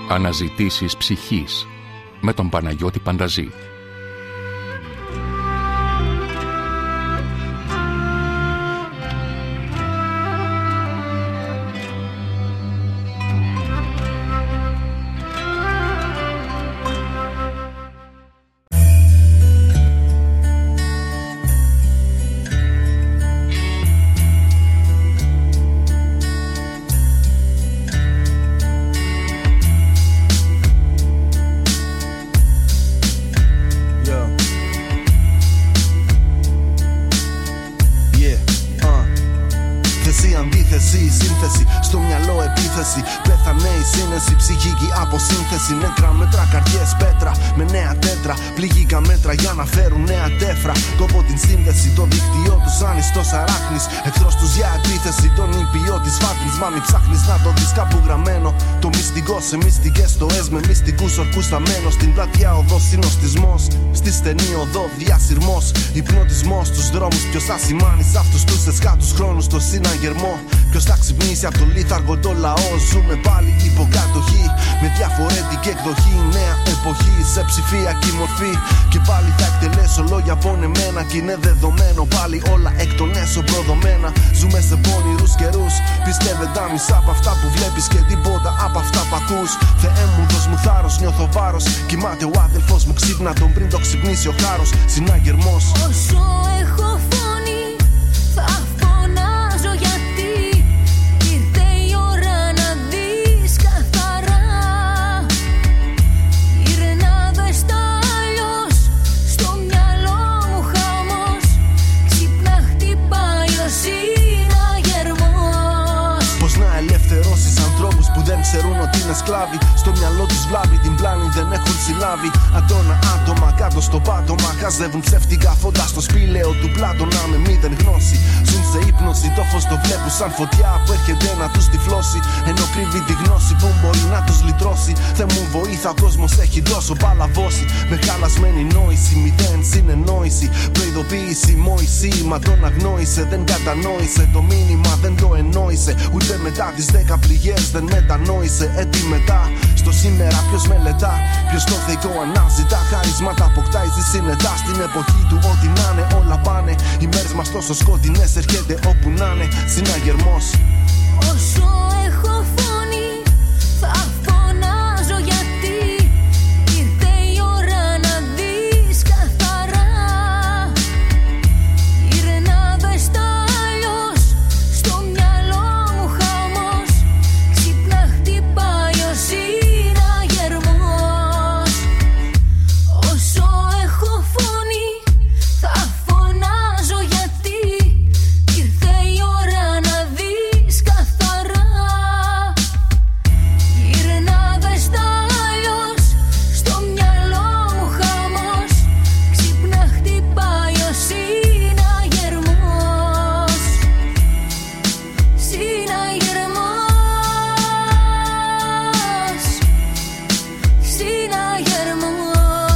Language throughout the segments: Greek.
Αναζητήσεις ψυχής με τον Παναγιώτη Πανταζή. Πέθανε η σύνεση, ψυχική αποσύνθεση. Νέτρα, μέτρα, καρδιές, πέτρα με νέα τέτρα. Πληγήκα μέτρα για να φέρουν νέα τέφρα. Κόβω την σύνδεση, το δίκτυό τους άνιστος αράχνης. Εχθρός τους για επίθεση, τον ήπιο της φάτνης. Μα μην ψάχνεις να το δεις κάπου γραμμένο. Το μυστικό σε μυστικές στοές με μυστικούς ορκούς θαμμένος. Στην πλατιά οδό συνοστισμός, στη στενή οδό διασυρμός. Υπνοτισμός στους δρόμους, ποιος θα σημάνει σ' αυτούς τους εσκάτους χρόνους το συναγερμό. Ποιος θα ξυπνήσει από το λίθαργο το λαό. Ζούμε πάλι υποκατοχή με διαφορετική εκδοχή. Νέα εποχή σε ψηφιακή μορφή. Και πάλι θα εκτελέσω λόγια πονεμένα. Κι είναι δεδομένο πάλι όλα εκ των έσω προδομένα. Ζούμε σε πόνηρους καιρούς. Πιστεύε τα μισά από αυτά που βλέπεις και τίποτα από αυτά που ακούς. Θεέ μου δώσ' μου θάρρος, νιώθω βάρος. Κοιμάται ο άδελφος μου, ξύπνα τον πριν το ξυπνήσει ο χάρος. Συναγερμός. Όσο έχω φωνή θα φωνάζω γιατί ήρθε η ώρα να δεις καθαρά. Γυρνά δες τα αλλιώς, στο μυαλό μου χαμός. Ξύπνα χτυπάει ο συναγερμός. Πώς να ελευθερώσεις ανθρώπους που δεν ξέρουν ότι είναι σκλάβοι. Στο μυαλό τους βλάβει, την πλάνη δεν έχουν συλλάβει. Αντώνα άτομα κάτω στο πάτωμα. Χαζεύουν ψεύτικα φώτα στο σπήλαιο του Πλάτωνα με μηδέν γνώση. Ζουν σε ύπνωση, το φως το βλέπουν σαν φωτιά που έρχεται να τους τυφλώσει. Ενώ κρύβει τη γνώση που μπορεί να τους λυτρώσει. Θε μου βοήθα, ο κόσμος έχει τόσο παλαβώσει. Με χαλασμένη νόηση, μηδέν συνεννόηση. Προειδοποίηση, Μωυσή, μα τον αγνόησε. Δεν κατανόησε το μήνυμα, δεν το εννόησε. Ούτε μετά τις 10 πληγές δεν μετανόησε. Έτσι μετά, στο σήμερα ποιος μελετά. Ποιος το θεϊκό αναζητά. Χαρίσματα αποκτάει στη συνετά. Στην εποχή του ό,τι να είναι όλα πάνε. Οι μέρες μας τόσο σκοτεινές έρχεται όπου να είναι. Συναγερμός. Όσο έχω φωνή θα φωνάζω γιατί ήρθε η ώρα να δεις καθαρά. Γυρνά δες τα αλλιώς, στο μυαλό μου χαμός. Ξύπνα χτυπάει ο συναγερμός. Όσο έχω φωνή θα φωνάζω γιατί ήρθε η ώρα να δεις καθαρά. Γυρνά δες τα αλλιώς, στο μυαλό μου χαμός. Ξύπνα χτυπάει ο συναγερμός. Συναγερμός. Συναγερμός.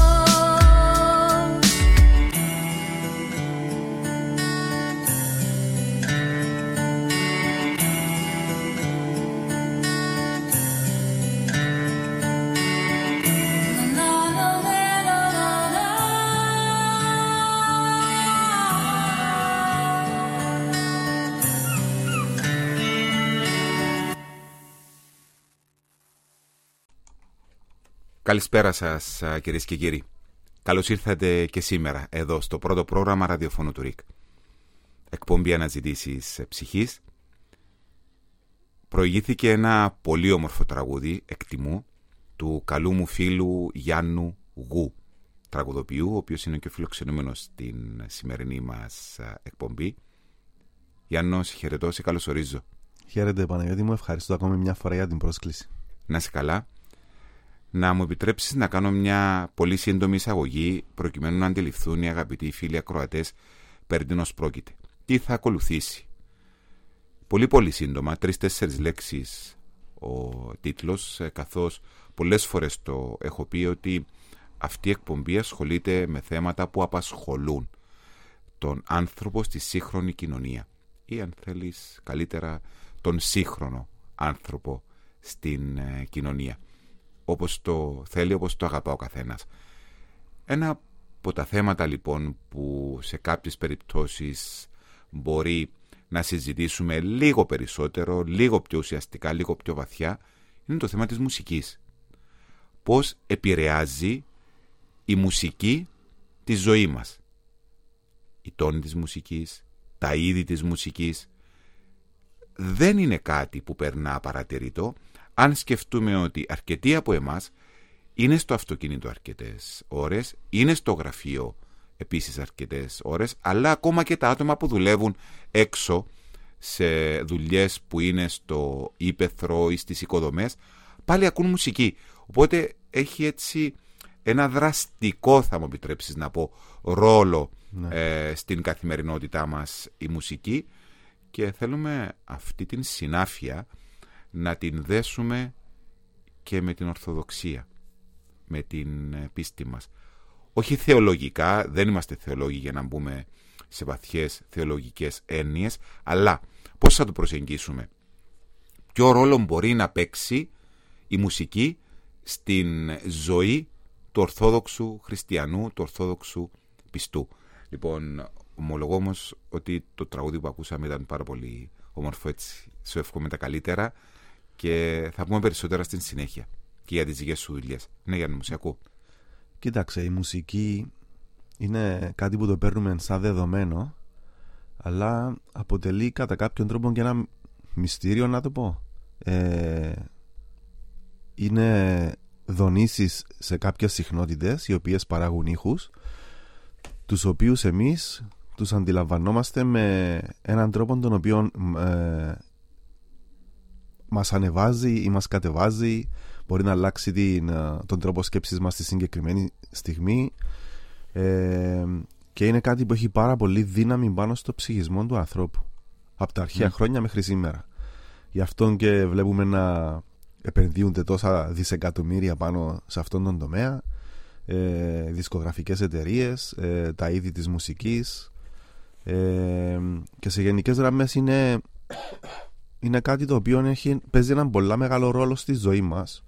Καλησπέρα σας κυρίες και κύριοι. Καλώς ήρθατε και σήμερα εδώ στο πρώτο πρόγραμμα ραδιοφώνου του ΡΙΚ. Εκπομπή Αναζητήσεις ψυχής. Προηγήθηκε ένα πολύ όμορφο τραγούδι, εκτιμώ, του καλού μου φίλου Γιάννου Γου, τραγουδοποιού, ο οποίος είναι και φιλοξενούμενος στην σημερινή μας εκπομπή. Γιάννο, σε χαιρετώ, σε καλωσορίζω. Χαίρετε Παναγιώτη μου, ευχαριστώ ακόμη μια φορά για την πρόσκληση. Να είσαι καλά. Να μου επιτρέψεις να κάνω μια πολύ σύντομη εισαγωγή προκειμένου να αντιληφθούν οι αγαπητοί φίλοι ακροατές περί τίνος πρόκειται. Τι θα ακολουθήσει. Πολύ σύντομα, 3-4 λέξεις ο τίτλος, καθώς πολλές φορές το έχω πει ότι αυτή η εκπομπή ασχολείται με θέματα που απασχολούν τον άνθρωπο στη σύγχρονη κοινωνία ή αν θέλεις καλύτερα τον σύγχρονο άνθρωπο στην κοινωνία. όπως το θέλει, όπως το αγαπά ο καθένας. Ένα από τα θέματα λοιπόν που σε κάποιες περιπτώσεις μπορεί να συζητήσουμε λίγο περισσότερο, λίγο πιο ουσιαστικά, λίγο πιο βαθιά, είναι το θέμα της μουσικής. Πώς επηρεάζει η μουσική τη ζωή μας. Οι τόνοι της μουσικής, τα είδη της μουσικής δεν είναι κάτι που περνά απαρατηρητό, αν σκεφτούμε ότι αρκετοί από εμάς είναι στο αυτοκίνητο αρκετές ώρες, είναι στο γραφείο επίσης αρκετές ώρες, αλλά ακόμα και τα άτομα που δουλεύουν έξω σε δουλειές που είναι στο ύπαιθρο ή στις οικοδομές, πάλι ακούν μουσική. Οπότε έχει έτσι ένα δραστικό, θα μου επιτρέψεις να πω, ρόλο στην καθημερινότητά μας η μουσική, και θέλουμε αυτή την συνάφεια να την δέσουμε και με την Ορθοδοξία, με την πίστη μας. Όχι θεολογικά, δεν είμαστε θεολόγοι για να μπούμε σε βαθιές θεολογικές έννοιες, αλλά πώς θα το προσεγγίσουμε. Ποιο ρόλο μπορεί να παίξει η μουσική στην ζωή του Ορθόδοξου χριστιανού, του Ορθόδοξου πιστού. Λοιπόν, ομολογώ όμως ότι το τραγούδι που ακούσαμε ήταν πάρα πολύ όμορφο, έτσι. Σου εύχομαι τα καλύτερα και θα πούμε περισσότερα στην συνέχεια και για τις δικές σου δουλειές. Ναι, Γιάννη μου, σε ακούω. Κοίταξε, η μουσική είναι κάτι που το παίρνουμε σαν δεδομένο, αλλά αποτελεί κατά κάποιον τρόπο και ένα μυστήριο, να το πω. Είναι δονήσεις σε κάποιες συχνότητες οι οποίες παράγουν ήχους, τους οποίους εμείς τους αντιλαμβανόμαστε με έναν τρόπο τον οποίο μας ανεβάζει ή μας κατεβάζει. Μπορεί να αλλάξει τον τρόπο σκέψης μας στη συγκεκριμένη στιγμή, και είναι κάτι που έχει πάρα πολύ δύναμη πάνω στο ψυχισμό του ανθρώπου από τα αρχαία χρόνια μέχρι σήμερα. Γι' αυτό και βλέπουμε να επενδύονται τόσα δισεκατομμύρια πάνω σε αυτόν τον τομέα, δισκογραφικές εταιρείες, τα είδη της μουσικής, και σε γενικές γραμμές είναι κάτι το οποίο παίζει έναν πολύ μεγάλο ρόλο στη ζωή μας,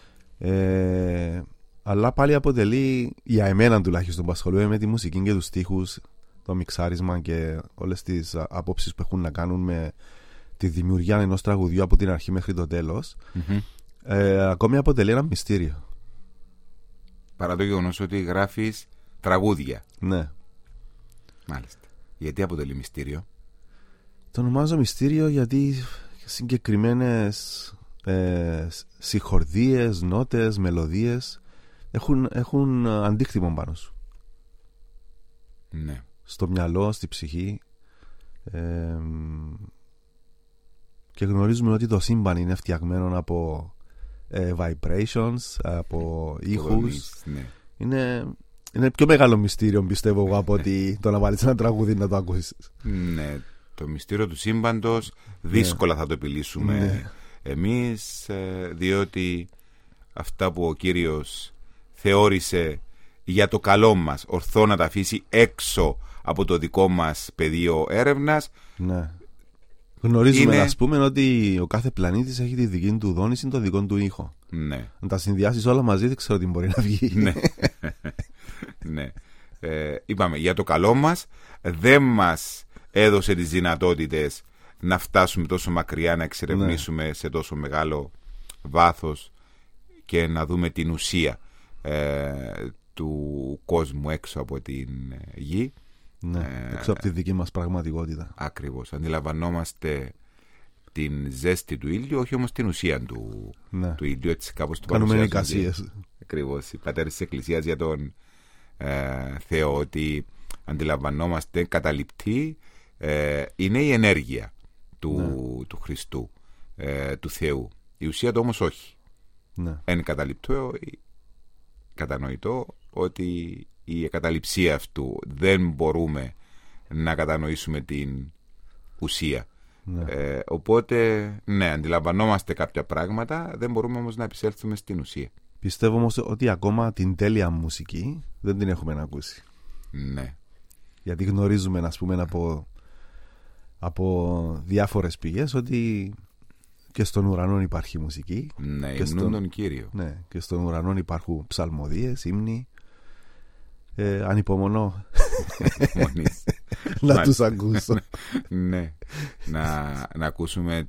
αλλά πάλι αποτελεί, για εμένα τουλάχιστον που ασχολούμαι με τη μουσική και τους στίχους, το μιξάρισμα και όλες τις απόψεις που έχουν να κάνουν με τη δημιουργία ενός τραγουδιού από την αρχή μέχρι το τέλος, ακόμη αποτελεί ένα μυστήριο. Παρά το γεγονός ότι γράφεις τραγούδια. Ναι. Μάλιστα. Γιατί αποτελεί μυστήριο? Το ονομάζω μυστήριο γιατί συγκεκριμένες συγχορδίες, νότες, μελωδίες έχουν αντίκτυπο πάνω σου. Ναι. Στο μυαλό, στη ψυχή, και γνωρίζουμε ότι το σύμπαν είναι φτιαγμένο από vibrations, από ήχους. Ναι. Είναι πιο μεγάλο μυστήριο, πιστεύω εγώ, από ότι το να βάλεις ένα τραγούδι να το ακούσεις. Ναι. Το μυστήριο του σύμπαντος δύσκολα θα το επιλύσουμε εμείς, διότι αυτά που ο Κύριος θεώρησε για το καλό μας ορθό να τα αφήσει έξω από το δικό μας πεδίο έρευνας. Ναι. Γνωρίζουμε, ας πούμε, ότι ο κάθε πλανήτης έχει τη δική του δόνηση, το δικό του ήχο. Ναι. Να τα συνδυάσεις όλα μαζί, δεν ξέρω τι μπορεί να βγει. Ναι. Ναι. Είπαμε, για το καλό μας δεν μας έδωσε τις δυνατότητες να φτάσουμε τόσο μακριά, να εξερευνήσουμε σε τόσο μεγάλο βάθος και να δούμε την ουσία του κόσμου έξω από την γη. Ναι, έξω από τη δική μας πραγματικότητα. Ακριβώς. Αντιλαμβανόμαστε την ζέστη του ήλιου, όχι όμως την ουσία του ήλιου. Έτσι κάπως το κάνουμε εικασίες. Ακριβώς. Οι πατέρες της Εκκλησίας για τον Θεό, ότι αντιλαμβανόμαστε καταληπτή είναι η ενέργεια του Χριστού, του Θεού. Η ουσία του όμως όχι. Ναι. Εν καταληπτό, κατανοητό ότι η εγκαταλειψία αυτού δεν μπορούμε να κατανοήσουμε την ουσία. Ναι. Οπότε ναι, αντιλαμβανόμαστε κάποια πράγματα, δεν μπορούμε όμως να επισέλθουμε στην ουσία. Πιστεύω όμως ότι ακόμα την τέλεια μουσική δεν την έχουμε ακούσει. Ναι. Γιατί γνωρίζουμε, ας πούμε, από διάφορες πηγές ότι Και στον ουρανό υπάρχει μουσική. Ναι, υμνούν τον Κύριο. Ναι, και στον ουρανό υπάρχουν ψαλμοδίες, ύμνοι. Ανυπομονώ να τους ακούσω. Ναι, να ακούσουμε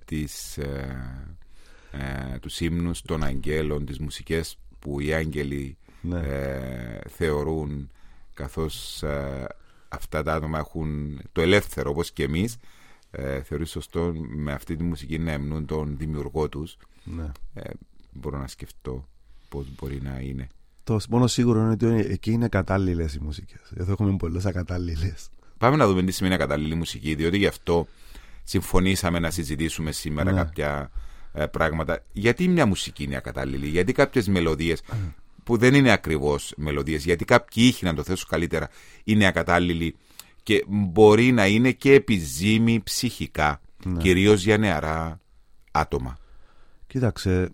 τους ύμνους των αγγέλων, τις μουσικές που οι άγγελοι θεωρούν, καθώς αυτά τα άτομα έχουν το ελεύθερο όπως και εμείς, θεωρεί σωστό με αυτή τη μουσική να υμνούν τον δημιουργό τους. Ναι. Μπορώ να σκεφτώ πώς μπορεί να είναι. Το μόνο σίγουρο είναι ότι εκεί είναι κατάλληλες οι μουσικές. Εδώ έχουμε πολλές ακατάλληλες. Πάμε να δούμε τι σημαίνει ακατάλληλη μουσική, διότι γι' αυτό συμφωνήσαμε να συζητήσουμε σήμερα κάποια πράγματα. Γιατί μια μουσική είναι ακατάλληλη, γιατί κάποιες μελωδίες που δεν είναι ακριβώς μελωδίες, γιατί κάποιοι ήχοι, να το θέσω καλύτερα, είναι ακατάλληλοι και μπορεί να είναι και επιζήμοι ψυχικά, κυρίως για νεαρά άτομα. Κοίταξε,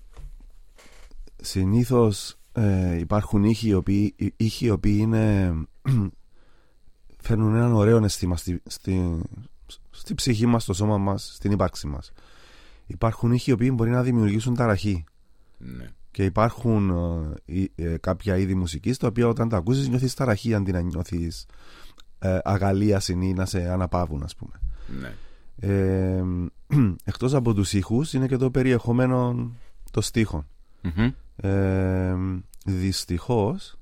συνήθως υπάρχουν ήχοι οι οποίοι είναι, φέρνουν έναν ωραίο αίσθημα στη ψυχή μας, στο σώμα μας, στην ύπαρξη μας. Υπάρχουν ήχοι οι οποίοι μπορεί να δημιουργήσουν ταραχή. Ναι. Και υπάρχουν κάποια είδη μουσικής τα οποία όταν τα ακούσεις νιώθεις ταραχή αντί να νιώθεις αγαλίαση ή να σε αναπαύουν, ας πούμε. Ναι. Εκτός από τους ήχους είναι και το περιεχόμενο των στίχων. Δυστυχώς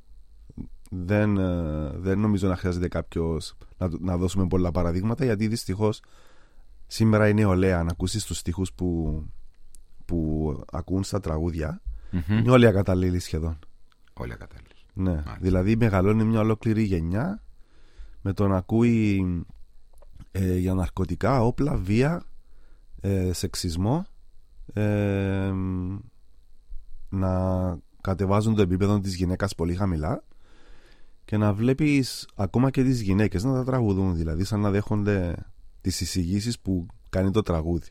δεν νομίζω να χρειάζεται κάποιος να δώσουμε πολλά παραδείγματα, γιατί δυστυχώς σήμερα η νεολαία, να ακούσεις τους στίχους που ακούν στα τραγούδια, είναι όλοι ακατάλληλοι σχεδόν. Όλοι ακατάλληλοι. Ναι. Δηλαδή μεγαλώνει μια ολόκληρη γενιά με το να ακούει για ναρκωτικά, όπλα, βία, σεξισμό, να κατεβάζουν το επίπεδο της γυναίκας πολύ χαμηλά και να βλέπεις ακόμα και τις γυναίκες να τα τραγουδούν, δηλαδή σαν να δέχονται τις εισηγήσεις που κάνει το τραγούδι,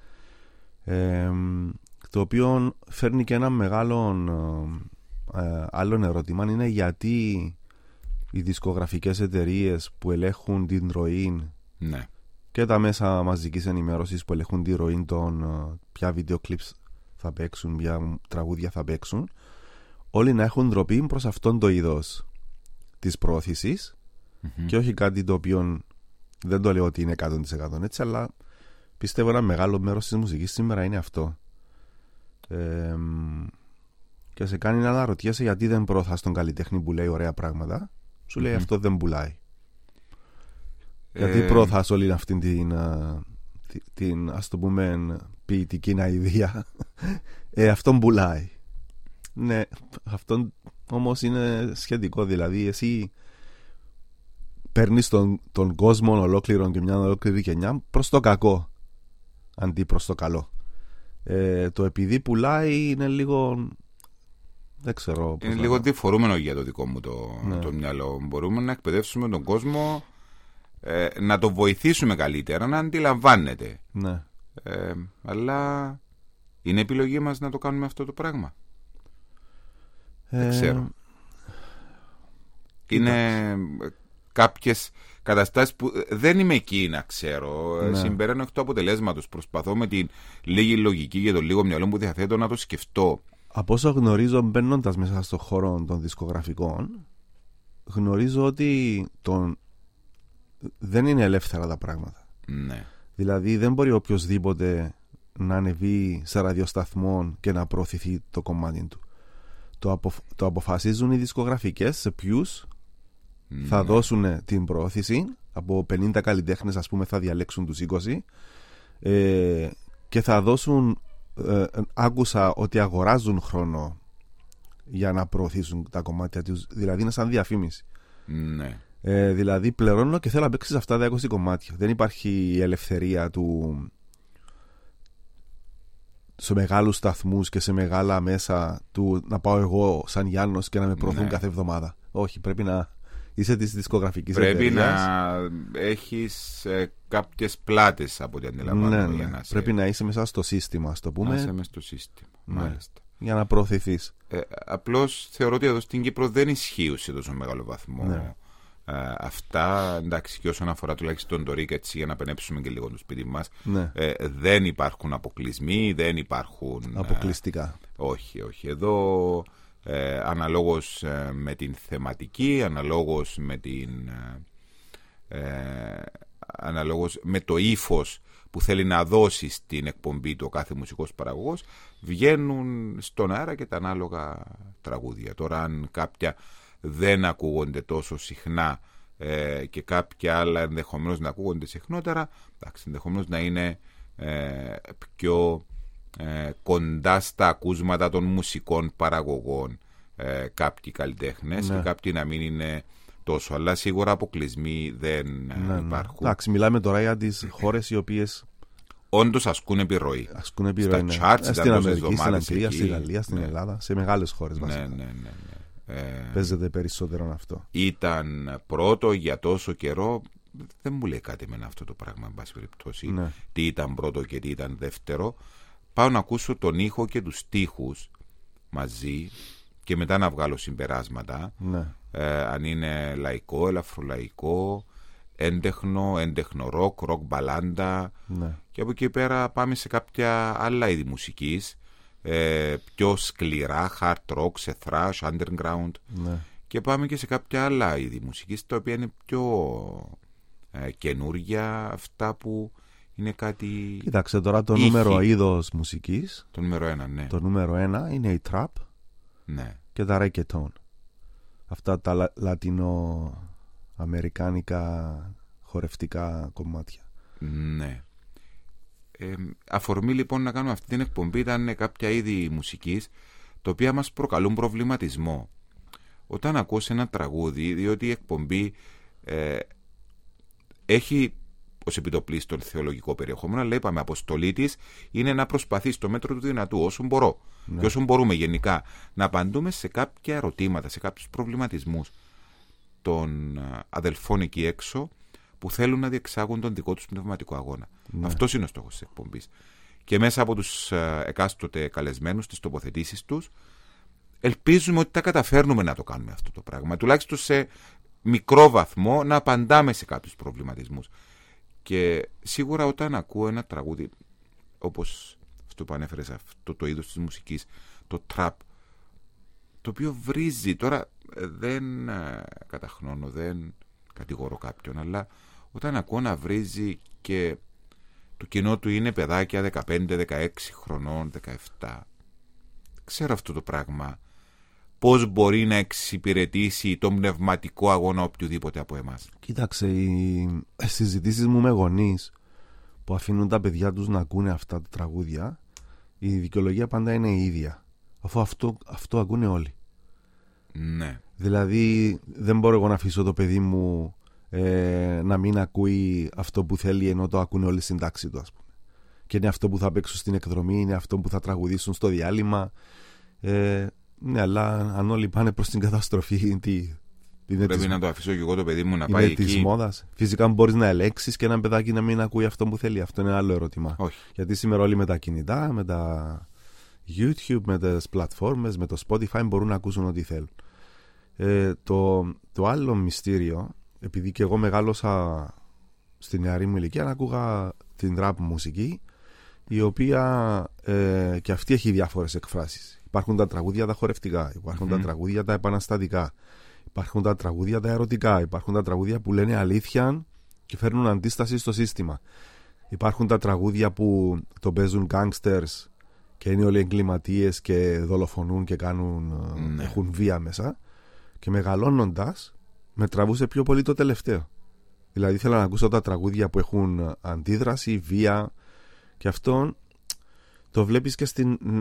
το οποίο φέρνει και ένα μεγάλο άλλον ερώτημα, είναι γιατί οι δισκογραφικές εταιρείες που ελέγχουν την ροή και τα μέσα μαζικής ενημέρωσης που ελέγχουν τη ροή των ποια βίντεο κλιπς θα παίξουν, ποια τραγούδια θα παίξουν, όλοι να έχουν ντροπή προς αυτόν το είδος της προώθησης και όχι κάτι το οποίο δεν το λέω ότι είναι 100% έτσι, αλλά πιστεύω ένα μεγάλο μέρος της μουσικής σήμερα είναι αυτό. Και σε κάνει να αναρωτιέσαι γιατί δεν προωθάς τον καλλιτέχνη που λέει ωραία πράγματα. Σου λέει αυτό δεν πουλάει. Γιατί προωθάς όλη αυτή την ας το πούμε ποιητική ναηδία. Αυτόν πουλάει. Ναι, αυτό όμως είναι σχετικό. Δηλαδή εσύ παίρνεις τον κόσμο ολόκληρο και μια ολόκληρη γενιά προς το κακό αντί προς το καλό. Το επειδή πουλάει είναι λίγο, δεν ξέρω, είναι λίγο διφορούμενο για το δικό μου το μυαλό. Μπορούμε να εκπαιδεύσουμε τον κόσμο, να το βοηθήσουμε καλύτερα να αντιλαμβάνεται. Ναι. Αλλά είναι επιλογή μας να το κάνουμε αυτό το πράγμα. Δεν ξέρω. Είναι κάποιες καταστάσεις που δεν είμαι εκεί να ξέρω. Συμπεραίνω εκ του αποτελέσματος. Προσπαθώ με την λίγη λογική και το λίγο μυαλό που διαθέτω να το σκεφτώ. Από όσο γνωρίζω, μπαίνοντας μέσα στον χώρο των δισκογραφικών, γνωρίζω ότι δεν είναι ελεύθερα τα πράγματα. Ναι. Δηλαδή δεν μπορεί οποιοσδήποτε να ανεβεί σε ραδιοσταθμό και να προωθηθεί το κομμάτι του. Το αποφασίζουν οι δισκογραφικές σε ποιους θα δώσουν την προώθηση. Από 50 καλλιτέχνες, ας πούμε, θα διαλέξουν τους 20 και θα δώσουν, άκουσα ότι αγοράζουν χρόνο για να προωθήσουν τα κομμάτια τους. Δηλαδή είναι σαν διαφήμιση. Ναι. Δηλαδή πληρώνω και θέλω να παίξεις αυτά τα 20 κομμάτια. Δεν υπάρχει η ελευθερία του σε μεγάλους σταθμούς και σε μεγάλα μέσα του να πάω εγώ σαν Γιάννος και να με προωθούν κάθε εβδομάδα. Όχι, πρέπει να είσαι της δισκογραφικής εταιρείας. Πρέπει να έχεις κάποιες πλάτες από ό,τι αντιλαμβάνομαι. Ναι. Πρέπει να είσαι μέσα στο σύστημα, ας το πούμε. Να είσαι μέσα στο σύστημα, μάλιστα. Για να προωθηθείς. Απλώς θεωρώ ότι εδώ στην Κύπρο δεν ισχύει σε τόσο μεγάλο βαθμό Αυτά, εντάξει, και όσον αφορά τουλάχιστον το ΡΙΚ, έτσι για να πενέψουμε και λίγο το σπίτι μας, Ναι. δεν υπάρχουν αποκλεισμοί, δεν υπάρχουν Αποκλειστικά. όχι. Εδώ αναλόγως με την θεματική, αναλόγως αναλόγως με το ύφος που θέλει να δώσει στην εκπομπή του ο κάθε μουσικός παραγωγός, βγαίνουν στον αέρα και τα ανάλογα τραγούδια. Τώρα αν κάποια δεν ακούγονται τόσο συχνά και κάποια άλλα ενδεχομένως να ακούγονται συχνότερα, εντάξει, ενδεχομένως να είναι πιο κοντά στα ακούσματα των μουσικών παραγωγών κάποιοι καλλιτέχνες, Ναι. και κάποιοι να μην είναι τόσο, αλλά σίγουρα αποκλεισμοί δεν υπάρχουν. Εντάξει, μιλάμε τώρα για τις χώρες οι οποίες Όντως ασκούν επιρροή. ασκούν επιρροή. Ναι. Στα charts, Στην ήταν τόσες Αμερική, στην εβδομάδες Αγγλία, εκεί. στη Γαλλία, στην Ναι. Ελλάδα, σε μεγάλες χώρες Ναι, βασικά. ναι. Παίζεται περισσότερο αυτό. Ήταν πρώτο για τόσο καιρό. Δεν μου λέει κάτι εμένα αυτό το πράγμα, εν πάση περιπτώσει. Ναι. Τι ήταν πρώτο και τι ήταν δεύτερο. Πάω να ακούσω τον ήχο και τους στίχους μαζί και μετά να βγάλω συμπεράσματα. Ναι. Αν είναι λαϊκό, ελαφρολαϊκό, έντεχνο ροκ μπαλάντα. Ναι. Και από εκεί πέρα πάμε σε κάποια άλλα είδη μουσικής, πιο σκληρά, hard rock, σε thrash, underground, Ναι. και πάμε και σε κάποια άλλα είδη μουσικής τα οποία είναι πιο καινούργια, αυτά που είναι κάτι... Κοίταξε τώρα το ήχη. νούμερο είδος μουσικής. Το νούμερο 1, ναι. Το νούμερο 1 είναι η trap Ναι. και τα reggaeton. Αυτά τα λατινοαμερικάνικα χορευτικά κομμάτια. Ναι. Αφορμή λοιπόν να κάνουμε αυτή την εκπομπή ήταν κάποια είδη μουσικής τα οποία μας προκαλούν προβληματισμό. Όταν ακούς ένα τραγούδι, διότι η εκπομπή έχει ως επιτοπλίστων θεολογικό περιεχόμενο, αλλά είπαμε, αποστολή της είναι να προσπαθεί στο μέτρο του δυνατού, όσο μπορώ και όσο μπορούμε γενικά, να απαντούμε σε κάποια ερωτήματα, σε κάποιους προβληματισμούς των αδελφών εκεί έξω που θέλουν να διεξάγουν τον δικό τους πνευματικό αγώνα. Αυτός είναι ο στόχος της εκπομπής. Και μέσα από τους εκάστοτε καλεσμένους, τις τοποθετήσεις τους, ελπίζουμε ότι τα καταφέρνουμε να το κάνουμε αυτό το πράγμα. Τουλάχιστον σε μικρό βαθμό να απαντάμε σε κάποιους προβληματισμούς. Και σίγουρα όταν ακούω ένα τραγούδι, όπως αυτό που ανέφερες, αυτό το είδος της μουσικής, το trap, το οποίο βρίζει, τώρα δεν καταχνώνω, δεν κατηγορώ κάποιον, αλλά όταν ακούω να βρίζει και το κοινό του είναι παιδάκια 15, 16 χρονών, 17, ξέρω αυτό το πράγμα, πώς μπορεί να εξυπηρετήσει τον πνευματικό αγώνα οποιοδήποτε από εμάς. Κοίταξε, οι συζητήσεις μου με γονείς που αφήνουν τα παιδιά τους να ακούνε αυτά τα τραγούδια, η δικαιολογία πάντα είναι η ίδια, αφού αυτό ακούνε όλοι. Ναι. Δηλαδή δεν μπορώ εγώ να αφήσω το παιδί μου να μην ακούει αυτό που θέλει, ενώ το ακούνε όλοι στην τάξη του, ας πούμε. Και είναι αυτό που θα παίξουν στην εκδρομή, είναι αυτό που θα τραγουδήσουν στο διάλειμμα. Ναι, αλλά αν όλοι πάνε προς την καταστροφή, πρέπει να το αφήσω και εγώ το παιδί μου να πάει εκεί. Της μόδας. Φυσικά μπορείς να ελέγξεις και έναν παιδάκι να μην ακούει αυτό που θέλει. Αυτό είναι άλλο ερώτημα. Όχι. Γιατί σήμερα όλοι με τα κινητά, με τα YouTube, με τις πλατφόρμες, με το Spotify μπορούν να ακούσουν ό,τι θέλουν. Το άλλο μυστήριο, επειδή και εγώ μεγάλωσα στη νεαρή μου ηλικία, ακούγα την rap μουσική, η οποία και αυτή έχει διάφορες εκφράσεις. Υπάρχουν τα τραγούδια τα χορευτικά, υπάρχουν τα τραγούδια τα επαναστατικά, υπάρχουν τα τραγούδια τα ερωτικά, υπάρχουν τα τραγούδια που λένε αλήθεια και φέρνουν αντίσταση στο σύστημα. Υπάρχουν τα τραγούδια που το παίζουν gangsters και είναι όλοι εγκληματίες και δολοφονούν και έχουν βία μέσα. Και μεγαλώνοντας με τραβούσε πιο πολύ το τελευταίο. Δηλαδή ήθελα να ακούσω τα τραγούδια που έχουν αντίδραση, βία, και αυτό το βλέπεις και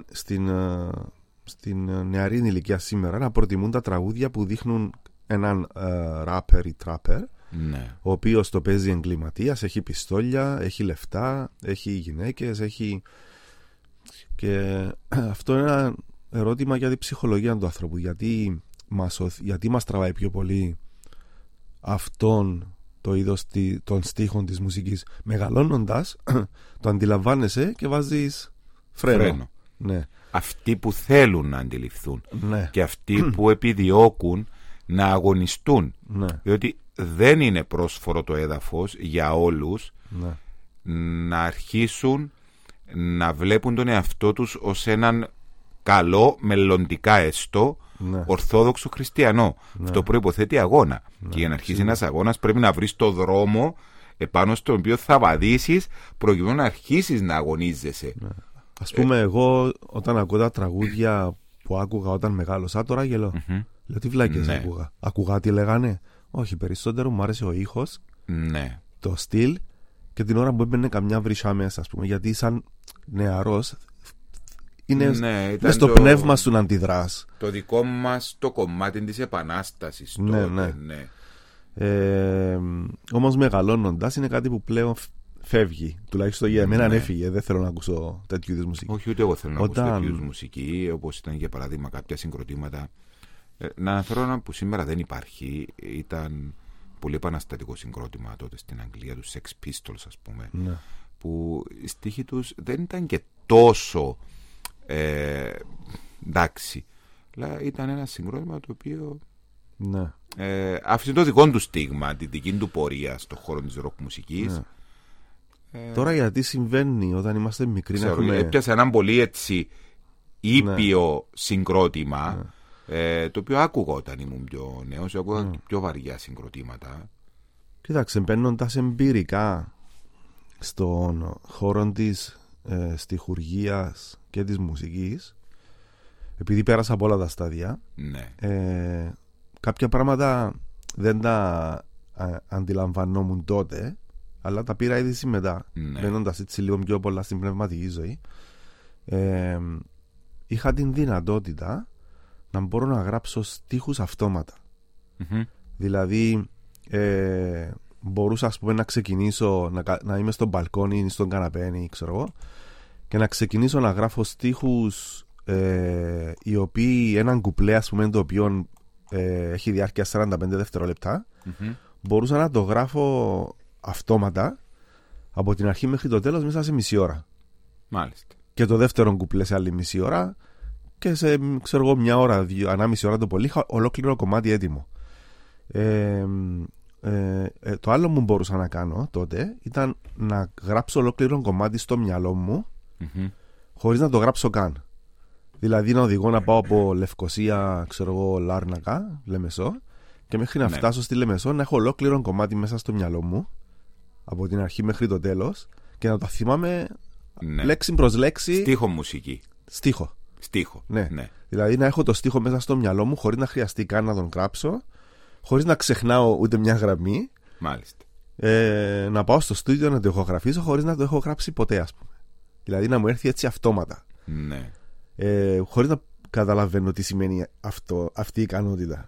στην νεαρή ηλικία σήμερα, να προτιμούν τα τραγούδια που δείχνουν έναν rapper ή trapper, ναι, ο οποίος το παίζει εγκληματίας, έχει πιστόλια, έχει λεφτά, έχει γυναίκες, έχει... Και αυτό είναι ένα ερώτημα για την ψυχολογία του άνθρωπου. Γιατί μας τραβάει πιο πολύ αυτόν το είδος των στίχων της μουσικής? Μεγαλώνοντας το αντιλαμβάνεσαι και βάζεις φρένο. Ναι. Αυτοί που θέλουν να αντιληφθούν, ναι, και αυτοί που επιδιώκουν να αγωνιστούν, ναι, διότι δεν είναι πρόσφορο το έδαφος για όλους να αρχίσουν να βλέπουν τον εαυτό τους ως έναν καλό, μελλοντικά έστω, ορθόδοξο χριστιανό. Αυτό προϋποθέτει αγώνα. Και για να αρχίσει ένας αγώνας πρέπει να βρεις το δρόμο επάνω στον οποίο θα βαδίσεις προκειμένου να αρχίσεις να αγωνίζεσαι. Ας πούμε, εγώ όταν ακούω τα τραγούδια που άκουγα όταν μεγάλωσα, τώρα γελώ. Λέω τι βλάκες άκουγα. Ακούγα τι λέγανε. Όχι, περισσότερο μου άρεσε ο ήχος, το στυλ και την ώρα που έμπαινε καμιά βρυσιά μέσα, ας πούμε. Γιατί σαν νεαρός είναι στο πνεύμα σου να αντιδράς. Το δικό μας το κομμάτι της επανάστασης. Όμως μεγαλώνοντας είναι κάτι που πλέον φεύγει. Τουλάχιστον για εμένα έφυγε. Δεν θέλω να ακούσω τέτοιου είδους μουσική. Όχι, ούτε εγώ θέλω να ακούσω τέτοιου είδους μουσική. Όπως ήταν για παράδειγμα κάποια συγκροτήματα. Να αναφέρω ένα που σήμερα δεν υπάρχει. Ήταν πολύ επαναστατικό συγκρότημα τότε στην Αγγλία, τους Sex Pistols, ας πούμε. Που οι στίχοι τους δεν ήταν και τόσο εντάξει. Αλλά ήταν ένα συγκρότημα το οποίο άφησε το δικό του στίγμα, τη δική του πορεία στον χώρο της ροκ μουσικής. Τώρα γιατί συμβαίνει όταν είμαστε μικροί να έχουμε... Έπιασε έναν πολύ έτσι ήπιο συγκρότημα, το οποίο άκουγα όταν ήμουν πιο νέος, άκουγα πιο βαριά συγκροτήματα. Κοίταξε, μπαίνοντας εμπειρικά στον χώρο της στιχουργίας και της μουσικής, επειδή πέρασα από όλα τα στάδια, κάποια πράγματα δεν τα αντιλαμβανόμουν τότε, αλλά τα πήρα ήδη μετά, μπαίνοντας έτσι λίγο πιο πολλά στην πνευματική ζωή. Είχα την δυνατότητα να μπορώ να γράψω στίχους αυτόματα. Δηλαδή μπορούσα, ας πούμε, να ξεκινήσω να είμαι στο μπαλκόνι ή στον καναπέ, ξέρω εγώ, και να ξεκινήσω να γράφω στίχους οι οποίοι έναν κουπλέ, ας πούμε, το οποίο έχει διάρκεια 45 δευτερόλεπτα, μπορούσα να το γράφω αυτόματα από την αρχή μέχρι το τέλος μέσα σε μισή ώρα. Μάλιστα. Και το δεύτερο κουπλέ σε άλλη μισή ώρα και σε, ξέρω εγώ, μια ώρα, ανάμιση ώρα το πολύ, είχα ολόκληρο κομμάτι έτοιμο. Το άλλο που μπορούσα να κάνω τότε ήταν να γράψω ολόκληρο κομμάτι στο μυαλό μου, χωρίς να το γράψω καν. Δηλαδή να οδηγώ να πάω από Λευκοσία, ξέρω εγώ, Λάρνακα, Λεμεσό, και μέχρι να φτάσω στη Λεμεσό να έχω ολόκληρο κομμάτι μέσα στο μυαλό μου από την αρχή μέχρι το τέλος και να το θυμάμαι λέξη προς λέξη. Στίχο μουσική. Στίχο. Ναι. Δηλαδή να έχω το στίχο μέσα στο μυαλό μου χωρίς να χρειαστεί καν να τον γράψω, χωρίς να ξεχνάω ούτε μια γραμμή. Μάλιστα. Να πάω στο στούντιο να το ηχογραφήσω χωρίς να το έχω γράψει ποτέ, ας πούμε. Δηλαδή να μου έρθει έτσι αυτόματα. Ναι. Χωρίς να καταλαβαίνω τι σημαίνει αυτή η ικανότητα.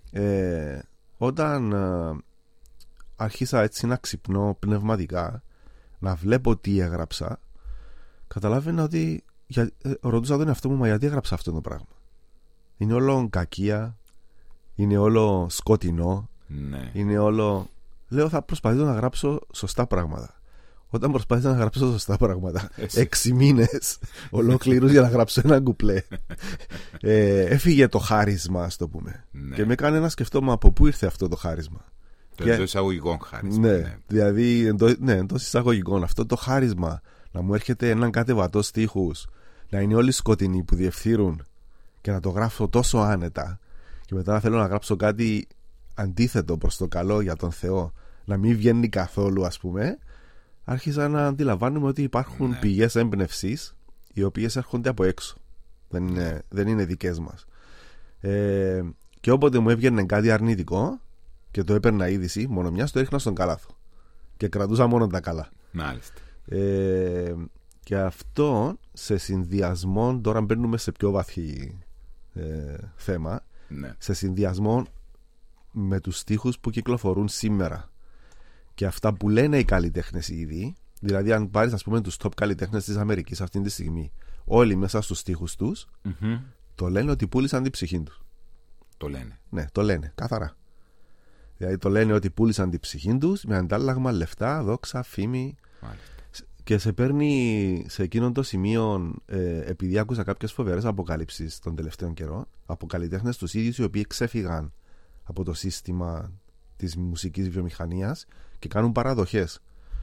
Όταν άρχισα έτσι να ξυπνώ πνευματικά, να βλέπω τι έγραψα, καταλάβαινα ότι ρωτούσα τον εαυτό μου, μα γιατί έγραψα αυτό το πράγμα? Είναι όλο κακία, είναι όλο σκοτεινό, είναι όλο... Λέω, θα προσπαθήσω να γράψω σωστά πράγματα. Όταν προσπάθησα να γράψω σωστά πράγματα, 6 μήνες ολόκληρους για να γράψω ένα κουπλέ, έφυγε το χάρισμα, ας το πούμε. Και με έκανε να σκεφτόμαι από πού ήρθε αυτό το χάρισμα. Το εντός εισαγωγικών χάρισμα. Δηλαδή εντός εισαγωγικών. Αυτό το χάρισμα να μου έρχεται έναν κατεβατό στίχους, να είναι όλοι σκοτεινοί που διευθύνουν και να το γράφω τόσο άνετα, και μετά να θέλω να γράψω κάτι αντίθετο προς το καλό για τον Θεό, να μην βγαίνει καθόλου, ας πούμε. Άρχισα να αντιλαμβάνομαι ότι υπάρχουν πηγές έμπνευσης οι οποίες έρχονται από έξω. Δεν είναι δικές μας. Και όποτε μου έβγαινε κάτι αρνητικό και το έπαιρνα είδηση, μόνο μιας το έριχνα στον καλάθο και κρατούσα μόνο τα καλά. Μάλιστα. Και αυτό σε συνδυασμό, τώρα μπαίνουμε σε πιο βαθύ θέμα, σε συνδυασμό με τους στίχους που κυκλοφορούν σήμερα και αυτά που λένε οι καλλιτέχνες ήδη. Δηλαδή αν πάρεις, ας πούμε, τους top καλλιτέχνες της Αμερικής αυτή τη στιγμή, όλοι μέσα στους στίχους τους το λένε ότι πούλησαν την ψυχή τους. Το λένε. Ναι, το λένε καθαρά. Δηλαδή το λένε ότι πούλησαν την ψυχή τους με αντάλλαγμα λεφτά, δόξα, φήμη. Μάλιστα. Και σε παίρνει σε εκείνον το σημείο, επειδή άκουσα κάποιες φοβερές αποκαλύψεις τον τελευταίο καιρό από καλλιτέχνες τους ίδιους οι οποίοι ξέφυγαν από το σύστημα της μουσικής βιομηχανίας και κάνουν παραδοχές.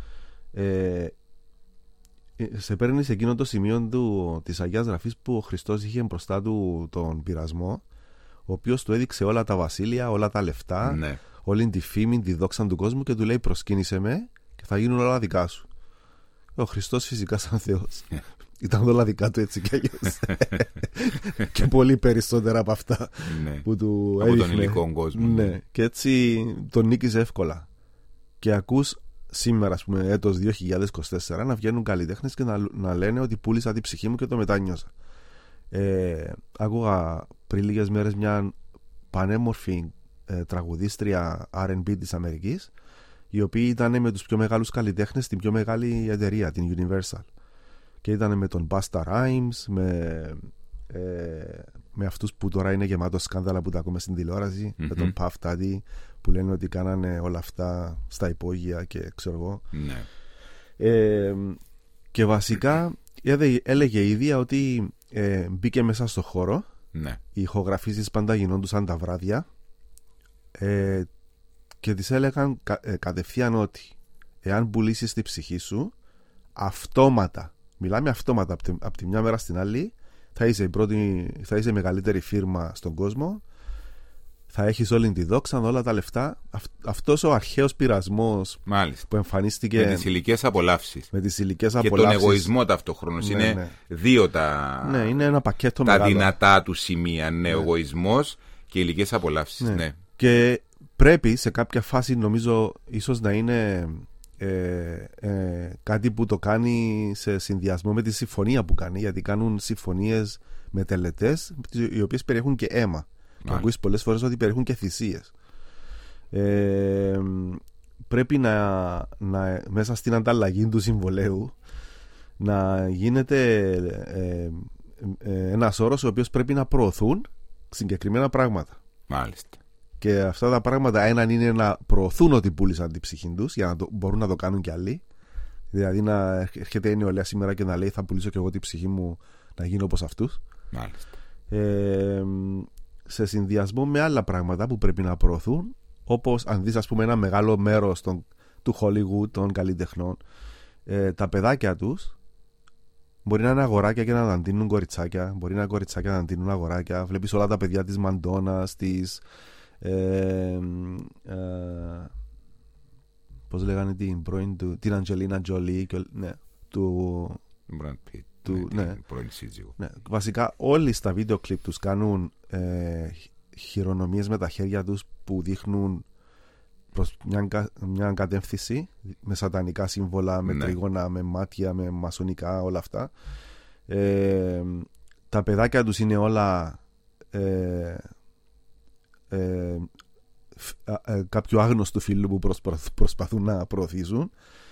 Σε παίρνει σε εκείνο το σημείο της Αγίας Γραφής που ο Χριστός είχε μπροστά του τον πειρασμό, ο οποίος του έδειξε όλα τα βασίλεια, όλα τα λεφτά, Ναι. όλη τη φήμη, τη δόξα του κόσμου και του λέει προσκύνησε με και θα γίνουν όλα δικά σου. Ο Χριστός φυσικά σαν Θεός ήταν όλα δικά του έτσι κι αλλιώς. Και πολύ περισσότερα από αυτά Ναι. που του Από έδειχνε. τον υλικό κόσμο. Ναι. Και έτσι τον νίκησε εύκολα. Και ακούς σήμερα, ας πούμε, έτος 2024, να βγαίνουν καλλιτέχνες και να λένε ότι πούλησα την ψυχή μου και το μετάνιωσα. Άκουγα πριν λίγες μέρες μια πανέμορφη τραγουδίστρια R&B της Αμερικής, η οποία ήταν με τους πιο μεγάλους καλλιτέχνες στην πιο μεγάλη εταιρεία, την Universal. Και ήταν με τον Busta Rhymes, με αυτούς που τώρα είναι γεμάτο σκάνδαλα που τα ακούμε στην τηλεόραση, με τον Puff Daddy που λένε ότι κάνανε όλα αυτά στα υπόγεια και ξέρω εγώ. Ναι. Και βασικά έλεγε η ίδια ότι μπήκε μέσα στο χώρο. Ναι. Οι ηχογραφήσεις πάντα γινόντουσαν τα βράδια και της έλεγαν κατευθείαν ότι εάν πουλήσεις τη ψυχή σου, αυτόματα, μιλάμε αυτόματα από τη μια μέρα στην άλλη, θα είσαι η μεγαλύτερη φίρμα στον κόσμο, θα έχεις όλη τη δόξα, όλα τα λεφτά. Αυτός ο αρχαίος πειρασμός, Μάλιστα. που εμφανίστηκε Με τις ηλικές απολαύσεις. και τον εγωισμό ταυτόχρονος. Ναι, είναι ναι. δύο τα, Ναι, είναι ένα πακέτο τα μεγάλο. δυνατά του σημεία. Ναι, ο εγωισμός και οι ηλικές απολαύσεις. Ναι. Ναι. Και πρέπει σε κάποια φάση, νομίζω, ίσως να είναι κάτι που το κάνει σε συνδυασμό με τη συμφωνία που κάνει, γιατί κάνουν συμφωνίες με τελετές οι οποίες περιέχουν και αίμα. Το ακούεις πολλές φορές ότι περιέχουν και θυσίες. Πρέπει να μέσα στην ανταλλαγή του συμβολέου να γίνεται ένας όρος ο οποίος πρέπει να προωθούν συγκεκριμένα πράγματα. Μάλιστα. Και αυτά τα πράγματα, έναν είναι να προωθούν ότι πούλησαν την ψυχή τους για να μπορούν να το κάνουν κι άλλοι. Δηλαδή να έρχεται η νεολαία σήμερα και να λέει θα πουλήσω κι εγώ την ψυχή μου να γίνω όπως αυτούς. Μάλιστα. Σε συνδυασμό με άλλα πράγματα που πρέπει να προωθούν, όπως αν δεις, ας πούμε, ένα μεγάλο μέρος του Hollywood των καλλιτεχνών, τα παιδάκια τους μπορεί να είναι αγοράκια και να αντίνουν κοριτσάκια, μπορεί να είναι κοριτσάκια να αντίνουν αγοράκια. Βλέπεις όλα τα παιδιά της Μαντώνας, της πώς λέγανε την πρώην του, την Αντζελίνα Τζολί, ναι, του Brad Pitt, ναι. την πρώην σύζυγο. Ναι, βασικά όλοι στα βίντεο κλιπ τους κάνουν χειρονομίες με τα χέρια τους που δείχνουν προς μια κατεύθυνση, με σατανικά σύμβολα, με τρίγωνα, με μάτια, με μασονικά, όλα αυτά. Τα παιδάκια τους είναι όλα κάποιου άγνωστου φίλου που προσπαθούν να προωθήσουν,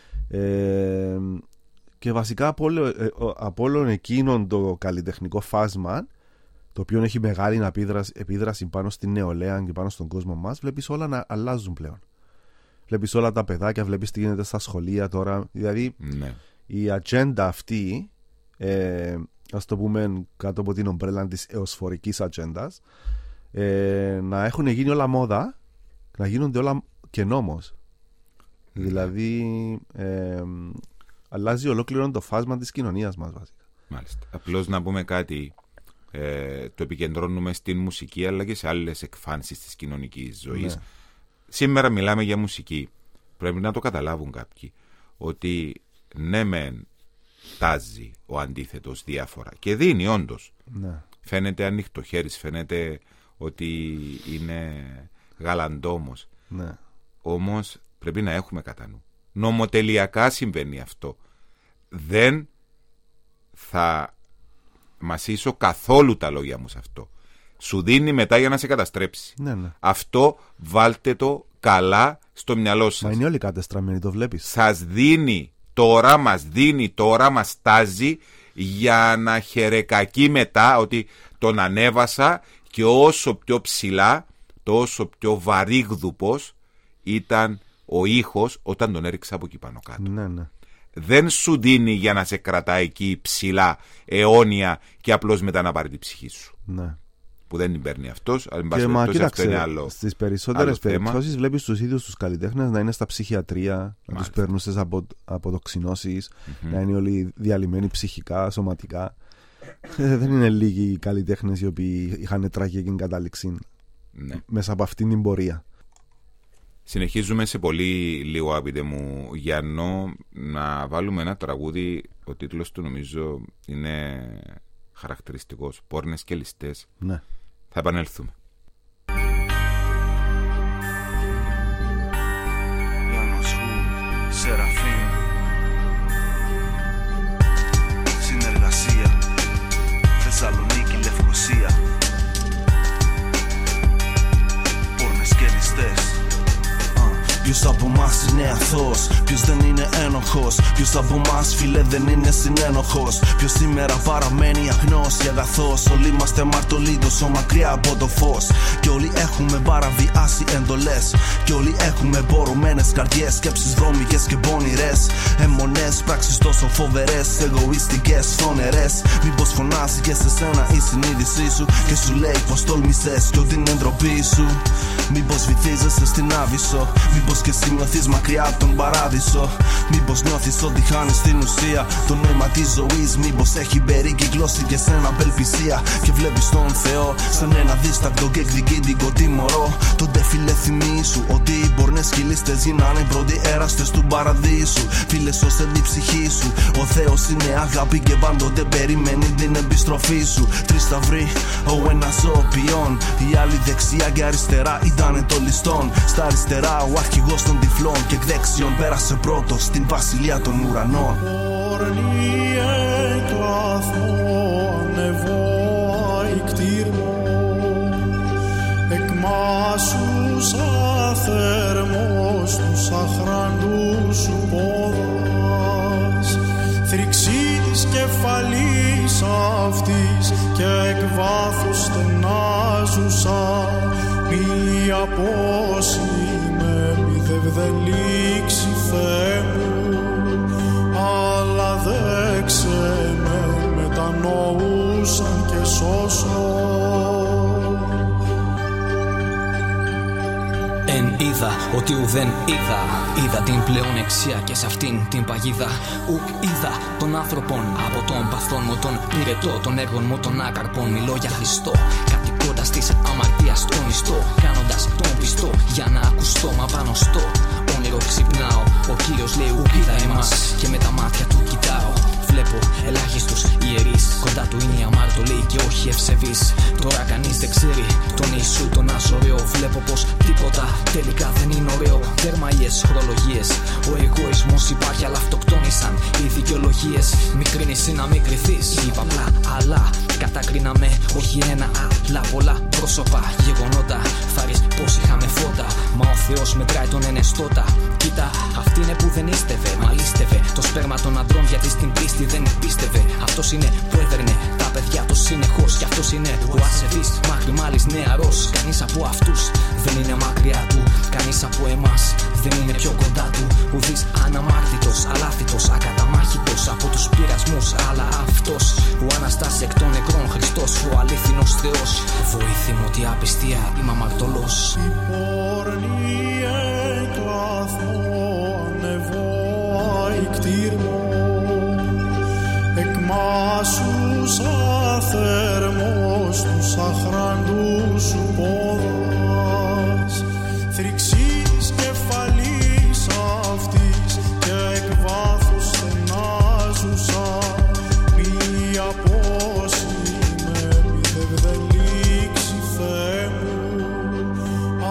και βασικά από όλων εκείνων το καλλιτεχνικό φάσμα, το οποίο έχει μεγάλη επίδραση πάνω στην νεολαία και πάνω στον κόσμο μας, βλέπεις όλα να αλλάζουν πλέον. Βλέπεις όλα τα παιδάκια, βλέπεις τι γίνεται στα σχολεία τώρα. Δηλαδή Ναι. η ατζέντα αυτή, ας το πούμε κάτω από την ομπρέλα της εωσφορικής ατζέντας, να έχουν γίνει όλα μόδα, να γίνονται όλα και νόμος. Δηλαδή αλλάζει ολόκληρο το φάσμα της κοινωνίας μας βασικά. Μάλιστα. Απλώς να πούμε κάτι, το επικεντρώνουμε στην μουσική αλλά και σε άλλες εκφάνσεις της κοινωνικής ζωής. Ναι. Σήμερα μιλάμε για μουσική. Πρέπει να το καταλάβουν κάποιοι ότι ναι μεν τάζει ο αντίθετος διάφορα και δίνει όντως. Ναι. Φαίνεται ανοιχτοχέρης, φαίνεται ότι είναι γαλαντόμος. Ναι. Όμως πρέπει να έχουμε κατά νου. Νομοτελειακά συμβαίνει αυτό. Δεν θα μασίσω καθόλου τα λόγια μου σε αυτό. Σου δίνει μετά για να σε καταστρέψει. Ναι, ναι. Αυτό βάλτε το καλά στο μυαλό σας. Μα είναι όλοι κατεστραμμένοι, το βλέπεις. Σας δίνει τώρα, μας δίνει τώρα, μας τάζει για να χερεκακεί μετά ότι τον ανέβασα και όσο πιο ψηλά, τόσο πιο βαρύγδουπος ήταν ο ήχος όταν τον έριξα από εκεί πάνω κάτω. Ναι, ναι. Δεν σου δίνει για να σε κρατάει εκεί ψηλά, αιώνια και απλώς μετά να πάρει την ψυχή σου. Ναι. που δεν την παίρνει αυτός. Και μα κοίταξε, στις περισσότερες περιπτώσεις βλέπεις τους ίδιους τους καλλιτέχνες να είναι στα ψυχιατρία, να τους παίρνουν στις αποδοξινώσεις, να είναι όλοι διαλυμένοι ψυχικά, σωματικά. Δεν είναι λίγοι οι καλλιτέχνες οι οποίοι είχαν τραγική κατάληξη μέσα από αυτήν την πορεία. Συνεχίζουμε σε πολύ λίγο, αγαπητέ μου Γιάννο, να βάλουμε ένα τραγούδι. Ο τίτλος του νομίζω είναι χαρακτηριστικός. Πόρνες και ληστές. Ναι. Θα επανέλθουμε. Γιάννος Χου, Σεραφείμ. Συνεργασία, Θεσσαλονίκη, Λευκοσία. Πόρνες και ληστές. Ποιος από εμάς είναι αθώος, ποιος δεν είναι ένοχος, ποιος από εμάς φίλε δεν είναι συνένοχος, ποιος σήμερα παραμένει αγνός και αγαθός. Όλοι είμαστε μαρτωλοί τόσο μακριά από το φως, κι όλοι έχουμε παραβιάσει εντολές, κι όλοι έχουμε μπορωμένες καρδιές, σκέψεις βρώμικες και πονηρές, αιμονές, πράξεις τόσο φοβερές, εγωιστικές, φθονερές. Μήπως φωνάζει και σε σένα η συνείδησή σου και σου λέει πως τόλμησες κι ότι είναι ντροπή σου. Μήπως βυθίζεσαι στην Άβυσσο, μήπως και εσύ νιώθεις μακριά από τον παράδεισο. Μήπως νιώθεις ότι χάνεις την ουσία, το νόημα της ζωής. Μήπως έχει περικυκλώσει και σένα απελπισία και βλέπεις τον Θεό σαν ένα δίστακτο και εκδικητικό τιμωρό. Τότε φίλε θυμήσου ότι οι πόρνες και οι ληστές γίνανε πρώτοι έραστες του παραδείσου. Φίλε σώσε την ψυχή σου, ο Θεός είναι αγάπη και πάντοτε περιμένει την επιστροφή σου. Τρεις σταυροί, ο ένας ζωοποιών, η άλλη δεξιά και αριστερά ήτανε το ληστών. Στα αριστερά ο αρχηγός των τυφλών και εκ δεξιών πέρασε πρώτος στην βασιλεία των ουρανών. Ορνή εκλαθμό ανεβόη κτήρμο, εκμάσους αθερμός τους αχραντούς σου πόδας, θρηξής κεφαλής αυτής και εκ βάθους στενάζουσα, μη απόσυμε, μη δευδελήξει Θεέ μου, αλλά δέξε με μετανοούσαν και σώσον. Εν είδα ότι ουδέν είδα την πλεονεξία και σε αυτήν την παγίδα. Ουκ είδα των άνθρωπων από τον παθόν μου, τον πυρετό των έργων μου, των άκαρπων. Μιλώ για Χριστό, κατοικώντας της αμαρτίας τον ιστό, κάνοντας τον πιστό για να ακουστώ. Μα πάνω στο όνειρο ξυπνάω, ο Κύριος λέει ουκ είδα εμάς και με τα μάτια του κοιτάω. Βλέπω ελάχιστους ιερείς, κοντά του είναι οι αμάρτωλοι και όχι ευσεβείς. Τώρα κανείς δεν ξέρει τον Ιησού τον Αζωραίο. Βλέπω πως τίποτα τελικά δεν είναι ωραίο. Τερμαίες χρολογίες, ο εγωισμός υπάρχει αλλά αυτοκτόνησαν οι δικαιολογίες. Μη κρίνεις ή να μην κρυθείς, είπα απλά αλλά κατακρίναμε όχι ένα αλλά πολλά πρόσωπα, γεγονότα. Θα ρεις πως είχαμε φώτα, μα ο Θεός μετράει τον ενεστώτα. Κοίτα, αυτή είναι που δεν ίστευε, μα λίστευε το σπέρμα των αντρών γιατί στην πίστη δεν πίστευε. Αυτός είναι που έδερνε τα παιδιά του συνεχώς, κι αυτός είναι ο ασεβής, μάκρυ μάλις νεαρός. Κανείς από αυτούς δεν είναι μακριά του, κανείς από εμάς δεν είναι πιο κοντά του. Ουδής αναμάρτητος, αλάθητος, ακαταμάχητος από τους πειρασμούς, αλλά αυτός ο Αναστάς εκ των νεκρών, Χριστός ο αλήθινος Θεός. Βοήθη μου τη απιστία, είμαι αμαρτωλός. Η πόρνη εκλαθμό ανεβόη κτήρμο, εκμάσους αθερμός τους αχραντούς σου πόδας, θρηξής κεφαλής αυτής και εκ βάθους στενάζουσα, μη απόσυμε, μη δευδελήξει Θεέ μου,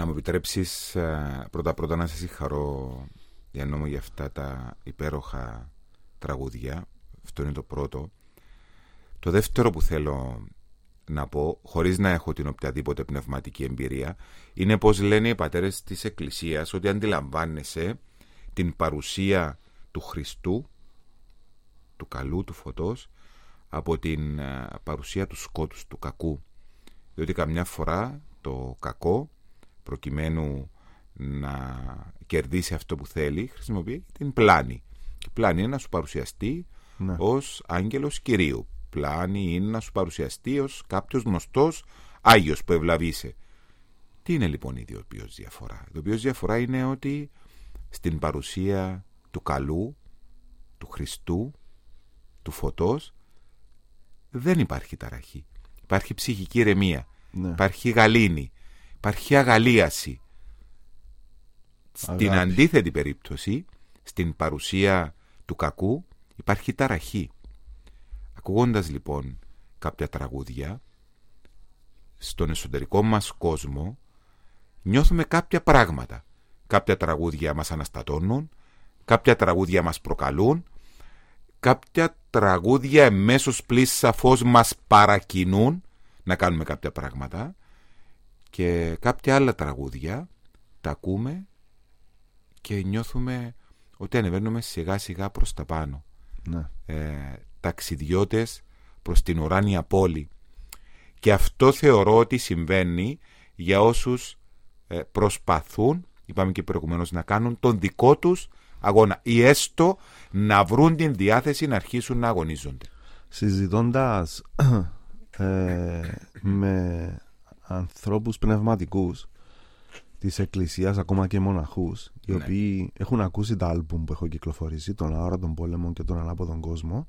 Να μου επιτρέψεις πρώτα να σε συγχαρώ για αυτά τα υπέροχα τραγούδια. Αυτό είναι το πρώτο. Το δεύτερο που θέλω να πω, χωρίς να έχω την οποιαδήποτε πνευματική εμπειρία, είναι πως λένε οι πατέρες της Εκκλησίας ότι αντιλαμβάνεσαι την παρουσία του Χριστού, του καλού, του φωτός, από την παρουσία του σκότους, του κακού. Διότι καμιά φορά το κακό, προκειμένου να κερδίσει αυτό που θέλει, χρησιμοποιεί την πλάνη. Και πλάνη είναι να σου παρουσιαστεί ως άγγελος Κυρίου. Πλάνη είναι να σου παρουσιαστεί ως κάποιος γνωστός Άγιος που ευλαβείσαι. Τι είναι λοιπόν η ειδοποιώς διαφορά? Η ειδοποιώς διαφορά είναι ότι στην παρουσία του καλού, του Χριστού, του φωτός, δεν υπάρχει ταραχή. Υπάρχει ψυχική ηρεμία. Υπάρχει γαλήνη. Υπάρχει αγαλίαση. Στην αντίθετη περίπτωση, στην παρουσία του κακού, υπάρχει ταραχή. Ακούγοντας λοιπόν κάποια τραγούδια, στον εσωτερικό μας κόσμο νιώθουμε κάποια πράγματα. Κάποια τραγούδια μας αναστατώνουν, κάποια τραγούδια μας προκαλούν, κάποια τραγούδια εμέσως πλην σαφώς μας παρακινούν να κάνουμε κάποια πράγματα, και κάποια άλλα τραγούδια τα ακούμε και νιώθουμε ότι ανεβαίνουμε σιγά σιγά προς τα πάνω. Ταξιδιώτες προς την ουράνια πόλη. Και αυτό θεωρώ ότι συμβαίνει για όσους προσπαθούν, είπαμε και προηγουμένως, να κάνουν τον δικό τους αγώνα ή έστω να βρουν την διάθεση να αρχίσουν να αγωνίζονται. Συζητώντας με ανθρώπους πνευματικούς της Εκκλησίας, ακόμα και μοναχούς, οι οποίοι έχουν ακούσει τα άλμπουμ που έχω κυκλοφορήσει, τον Αόρατον Πόλεμο και τον Ανάποδον Κόσμο,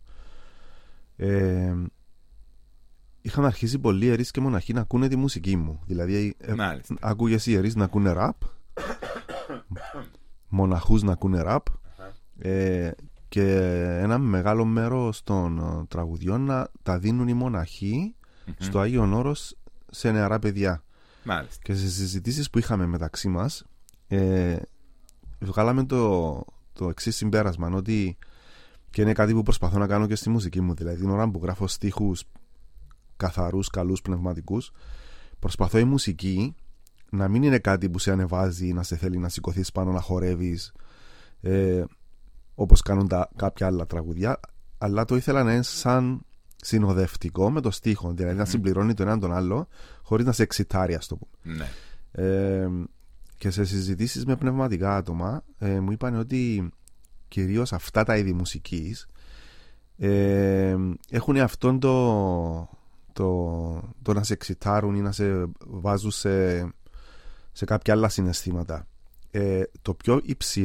είχαν αρχίσει πολλοί ιερείς και μοναχοί να ακούνε τη μουσική μου. Δηλαδή ακούγες ιερείς να ακούνε ραπ, μοναχούς να ακούνε ραπ, και ένα μεγάλο μέρος των τραγουδιών να τα δίνουν οι μοναχοί στο Άγιον Όρος σε νεαρά παιδιά. Και σε συζητήσεις που είχαμε μεταξύ μας, βγάλαμε το εξής συμπέρασμα, ότι, και είναι κάτι που προσπαθώ να κάνω και στη μουσική μου, δηλαδή την ώρα που γράφω στίχους καθαρούς, καλούς, πνευματικούς, προσπαθώ η μουσική να μην είναι κάτι που σε ανεβάζει, να σε θέλει να σηκωθείς πάνω, να χορεύεις, όπως κάνουν κάποια άλλα τραγουδιά, αλλά το ήθελα να είναι σαν συνοδευτικό με το στίχο, δηλαδή να συμπληρώνει τον έναν τον άλλο χωρίς να σε εξητάρει, ας το πούμε. Και σε συζητήσεις με πνευματικά άτομα μου είπαν ότι κυρίως αυτά τα είδη μουσικής έχουν αυτόν το να σε εξητάρουν ή να σε βάζουν σε κάποια άλλα συναισθήματα. Το πιο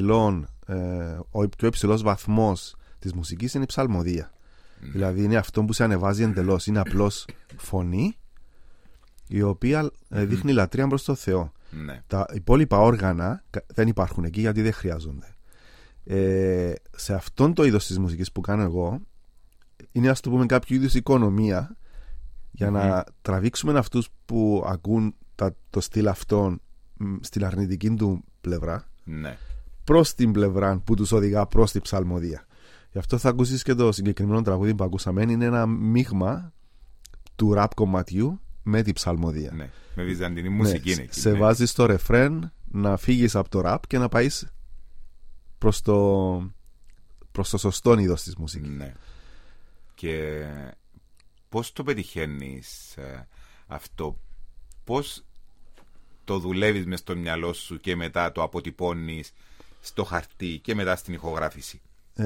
ο πιο υψηλός βαθμός της μουσικής είναι η ψαλμοδία. Δηλαδή είναι αυτό που σε ανεβάζει εντελώς. Είναι απλώς φωνή η οποία δείχνει λατρεία προς τον Θεό. Τα υπόλοιπα όργανα δεν υπάρχουν εκεί γιατί δεν χρειάζονται. Σε αυτόν το είδος της μουσικής που κάνω εγώ είναι, ας το πούμε, κάποιο είδους οικονομία για να τραβήξουμε αυτούς που ακούν το στυλ αυτόν στην αρνητική του πλευρά προς την πλευρά που τους οδηγά προς την ψαλμοδία. Γι' αυτό θα ακούσεις και το συγκεκριμένο τραγούδι που ακούσαμε, είναι ένα μείγμα του ραπ κομματιού με την ψαλμοδία. Ναι, με βυζαντινή μουσική είναι εκεί. Σε βάζει στο ρεφρέν να φύγεις από το ραπ και να πάεις προς το σωστό είδος της μουσικής. Ναι. Και πώς το πετυχαίνεις αυτό, πώς το δουλεύεις μες στο μυαλό σου και μετά το αποτυπώνεις στο χαρτί και μετά στην ηχογράφηση?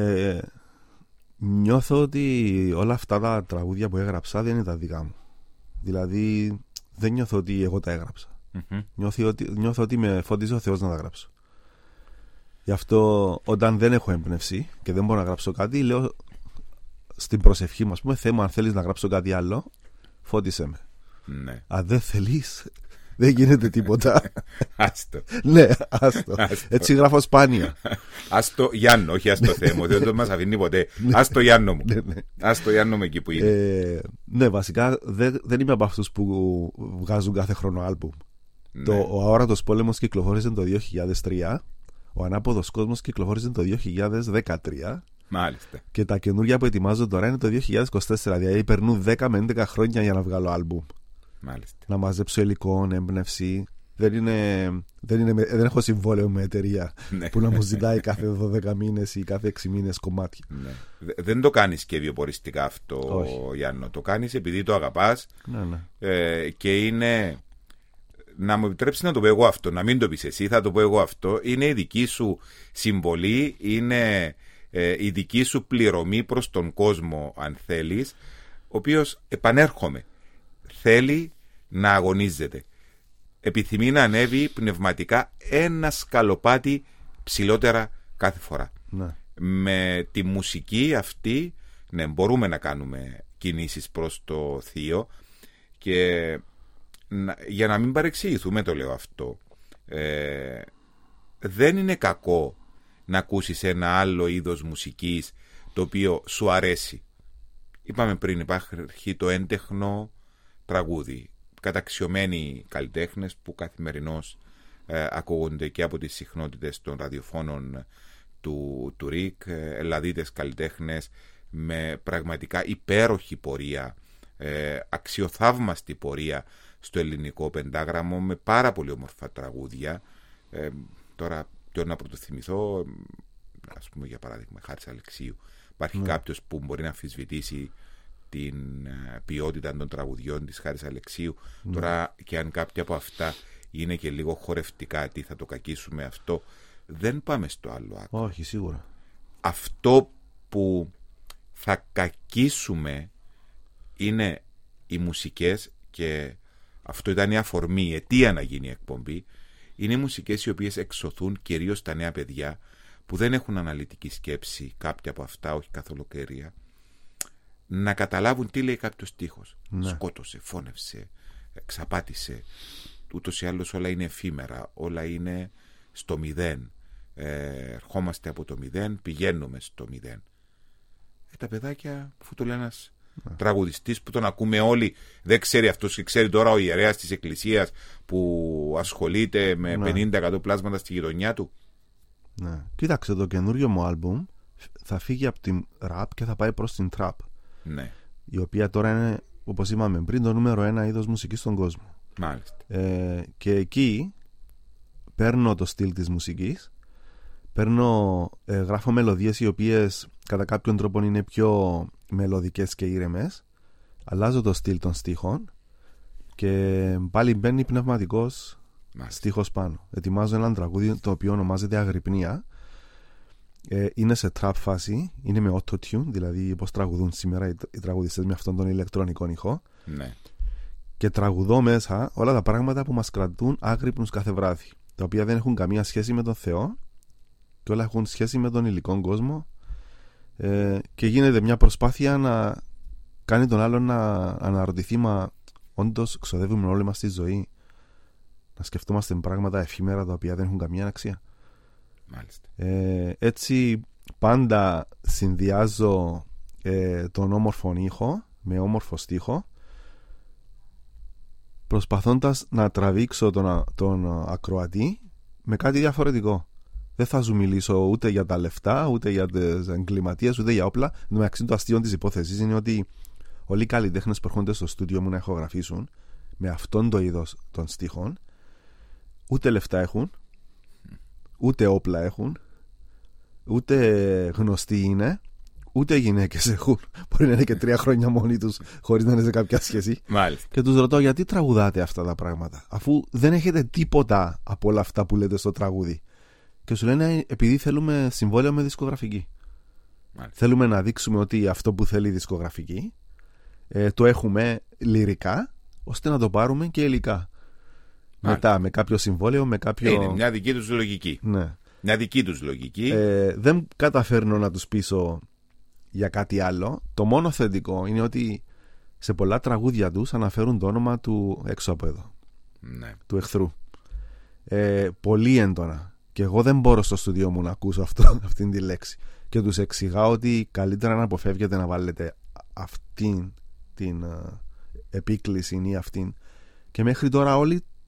Νιώθω ότι όλα αυτά τα τραγούδια που έγραψα δεν είναι τα δικά μου. Δηλαδή δεν νιώθω ότι εγώ τα έγραψα. Νιώθω ότι με φώτιζε ο Θεός να τα γράψω. Γι' αυτό όταν δεν έχω έμπνευση και δεν μπορώ να γράψω κάτι, λέω στην προσευχή μου, ας πούμε, Θεέ μου, αν θέλεις να γράψω κάτι άλλο, φώτισέ με. Ναι. Αν δεν θέλεις, δεν γίνεται τίποτα. Άστο. Ναι, άστο. Έτσι γράφω σπάνια. Άστο Γιάννο, όχι άστο Θεέ μου, δεν μας αφήνει ποτέ. Άστο Γιάννο μου. Άστο Γιάννο μου εκεί που είναι. Ναι, βασικά δεν είμαι από αυτούς που βγάζουν κάθε χρόνο άλμπουμ. Ναι. Ο αόρατος πόλεμος κυκλοφόρησε το 2003, ο ανάποδος κόσμος κυκλοφόρησε το 2013. Μάλιστα. Και τα καινούργια που ετοιμάζω τώρα είναι το 2024. Δηλαδή περνούν 10 με 11 χρόνια για να βγάλω άλμπουμ. Μάλιστα. Να μαζέψω υλικό, έμπνευση. Δεν έχω συμβόλαιο με εταιρεία που να μου ζητάει κάθε 12 μήνες ή κάθε 6 μήνες κομμάτια. Ναι. Δεν το κάνεις και βιοποριστικά αυτό, όχι. Γιάννο. Το κάνεις επειδή το αγαπάς. Ναι. Και είναι. Να μου επιτρέψει να το πω εγώ αυτό, να μην το πεις εσύ, θα το πω εγώ αυτό. Είναι η δική σου συμβολή, είναι η δική σου πληρωμή προς τον κόσμο, αν θέλεις, ο οποίος, επανέρχομαι, θέλει να αγωνίζεται. Επιθυμεί να ανέβει πνευματικά ένα σκαλοπάτι ψηλότερα κάθε φορά. Ναι. Με τη μουσική αυτή, ναι, μπορούμε να κάνουμε κινήσεις προς το θείο και για να μην παρεξηγηθούμε το λέω αυτό. Δεν είναι κακό να ακούσεις ένα άλλο είδος μουσικής το οποίο σου αρέσει. Είπαμε πριν, υπάρχει το έντεχνο τραγούδι. Καταξιωμένοι καλλιτέχνες που καθημερινώς ακούγονται και από τις συχνότητες των ραδιοφώνων του ΡΙΚ, ελλαδίτες καλλιτέχνες με πραγματικά υπέροχη πορεία, αξιοθαύμαστη πορεία στο ελληνικό πεντάγραμμο, με πάρα πολύ όμορφα τραγούδια. Τώρα ποιο να πρωτοθυμηθώ, ας πούμε για παράδειγμα Χάρης Αλεξίου. Υπάρχει κάποιος που μπορεί να αμφισβητήσει την ποιότητα των τραγουδιών της Χάρης Αλεξίου. Τώρα και αν κάποια από αυτά είναι και λίγο χορευτικά, τι θα το κακίσουμε αυτό, δεν πάμε στο άλλο άκρο. Όχι, σίγουρα. Αυτό που θα κακίσουμε είναι οι μουσικές, και αυτό ήταν η αφορμή, η αιτία να γίνει η εκπομπή. Είναι οι μουσικές οι οποίες εξωθούν κυρίως τα νέα παιδιά που δεν έχουν αναλυτική σκέψη, κάποια από αυτά, όχι καθ' ολοκαιρία, να καταλάβουν τι λέει κάποιος στίχος. Ναι. Σκότωσε, φώνευσε, εξαπάτησε. Ούτως ή άλλως όλα είναι εφήμερα, όλα είναι στο μηδέν. Ερχόμαστε από το μηδέν, πηγαίνουμε στο μηδέν. Τα παιδάκια, αφού το λέει ένας τραγουδιστής που τον ακούμε όλοι, δεν ξέρει αυτός και ξέρει τώρα ο ιερέας της εκκλησίας που ασχολείται με 50% πλάσματα στη γειτονιά του. Ναι. Κοίταξε, το καινούριο μου άλμπουμ θα φύγει από την ραπ και θα πάει προς την τραπ. Ναι. Η οποία τώρα είναι, όπως είπαμε πριν, το νούμερο 1 είδος μουσικής στον κόσμο. Μάλιστα. Και εκεί παίρνω το στυλ της μουσικής, γράφω μελωδίες οι οποίες κατά κάποιον τρόπο είναι πιο μελωδικές και ήρεμες, αλλάζω το στυλ των στίχων και πάλι μπαίνει πνευματικός στίχος πάνω. Ετοιμάζω έναν τραγούδι το οποίο ονομάζεται Αγρυπνία. Είναι σε trap φάση, είναι με auto-tune, δηλαδή όπως τραγουδούν σήμερα οι τραγουδιστές με αυτόν τον ηλεκτρονικό ήχο. Ναι. Και τραγουδώ μέσα όλα τα πράγματα που μας κρατούν άγρυπνους κάθε βράδυ, τα οποία δεν έχουν καμία σχέση με τον Θεό και όλα έχουν σχέση με τον υλικό κόσμο, και γίνεται μια προσπάθεια να κάνει τον άλλον να αναρωτηθεί, μα όντως ξοδεύουμε όλη μας τη ζωή να σκεφτόμαστε πράγματα εφήμερα τα οποία δεν έχουν καμία αξία. Μάλιστα. Έτσι πάντα συνδυάζω τον όμορφο ήχο με όμορφο στίχο, προσπαθώντας να τραβήξω τον ακροατή με κάτι διαφορετικό. Δεν θα σου μιλήσω ούτε για τα λεφτά, ούτε για τις εγκληματίες, ούτε για όπλα. Μεταξύ των αστείων της υπόθεσης είναι ότι όλοι οι καλλιτέχνες που έρχονται στο στούντιο μου να ηχογραφήσουν με αυτόν το είδος των στίχων, ούτε λεφτά έχουν, ούτε όπλα έχουν, ούτε γνωστοί είναι, ούτε γυναίκες έχουν. Μπορεί να είναι και 3 χρόνια μόνοι τους χωρίς να είναι σε κάποια σχέση. Μάλιστα. Και τους ρωτώ, γιατί τραγουδάτε αυτά τα πράγματα, αφού δεν έχετε τίποτα από όλα αυτά που λέτε στο τραγούδι? Και σου λένε, επειδή θέλουμε συμβόλαιο με δισκογραφική. Μάλιστα. Θέλουμε να δείξουμε ότι αυτό που θέλει η δισκογραφική το έχουμε λυρικά, ώστε να το πάρουμε και υλικά. Μάλιστα. Μετά με κάποιο συμβόλαιο, με κάποιο... Είναι μια δική τους λογική. Ναι. Μια δική τους λογική. Δεν καταφέρνω να τους πείσω για κάτι άλλο. Το μόνο θετικό είναι ότι σε πολλά τραγούδια τους αναφέρουν το όνομα του έξω από εδώ. Ναι. Του εχθρού. Πολύ έντονα. Και εγώ δεν μπορώ στο στούντιο μου να ακούσω αυτήν τη λέξη. Και τους εξηγάω ότι καλύτερα να αποφεύγετε να βάλετε αυτήν την επίκληση ή αυτήν. Και μέχρι τώρα όλοι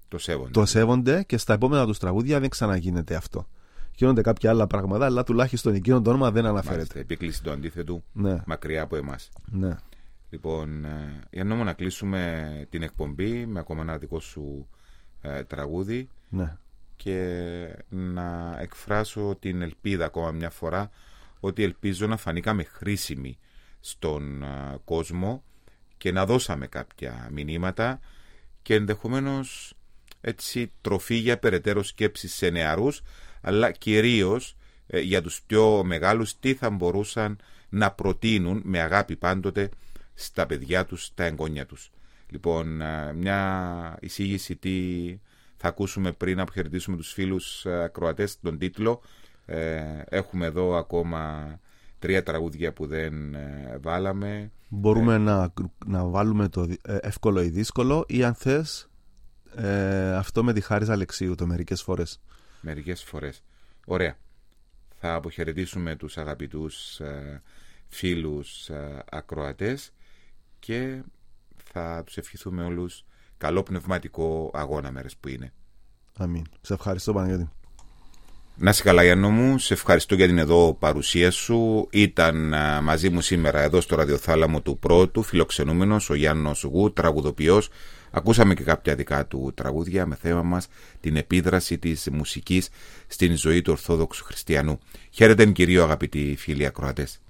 το σέβονται και στα επόμενα τους τραγούδια δεν ξαναγίνεται αυτό. Γίνονται κάποια άλλα πράγματα, αλλά τουλάχιστον εκείνο το όνομα δεν αναφέρεται. Μάλιστα, επίκληση του αντίθετου, ναι. Μακριά από εμάς. Ναι. Λοιπόν, για να κλείσουμε την εκπομπή με ακόμα ένα δικό σου τραγούδι, ναι. Και να εκφράσω την ελπίδα ακόμα μια φορά ότι ελπίζω να φανήκαμε χρήσιμοι στον κόσμο και να δώσαμε κάποια μηνύματα και ενδεχομένως έτσι τροφή για περαιτέρω σκέψεις σε νεαρούς, αλλά κυρίως για τους πιο μεγάλους τι θα μπορούσαν να προτείνουν με αγάπη πάντοτε στα παιδιά τους, στα εγγόνια τους. Λοιπόν, μια εισήγηση τι θα ακούσουμε πριν να αποχαιρετήσουμε τους φίλους ακροατές, τον τίτλο. Έχουμε εδώ ακόμα 3 τραγούδια που δεν βάλαμε. Μπορούμε να βάλουμε το εύκολο ή δύσκολο, ή αν θες αυτό με τη Χάρης Αλεξίου, το μερικές φορές. Μερικές φορές. Ωραία. Θα αποχαιρετήσουμε τους αγαπητούς φίλους ακροατές και θα τους ευχηθούμε όλους καλό πνευματικό αγώνα μέρες που είναι. Αμήν. Σε ευχαριστώ, Παναγιώτη. Να είσαι καλά, Γιάννο μου. Σε ευχαριστώ για την εδώ παρουσία σου. Ήταν μαζί μου σήμερα εδώ στο ραδιοθάλαμο του Πρώτου φιλοξενούμενος ο Γιάννος Γου, τραγουδοποιός. Ακούσαμε και κάποια δικά του τραγούδια με θέμα μας την επίδραση της μουσικής στην ζωή του Ορθόδοξου Χριστιανού. Χαίρετε, κυρίω αγαπητοί φίλοι ακροατές.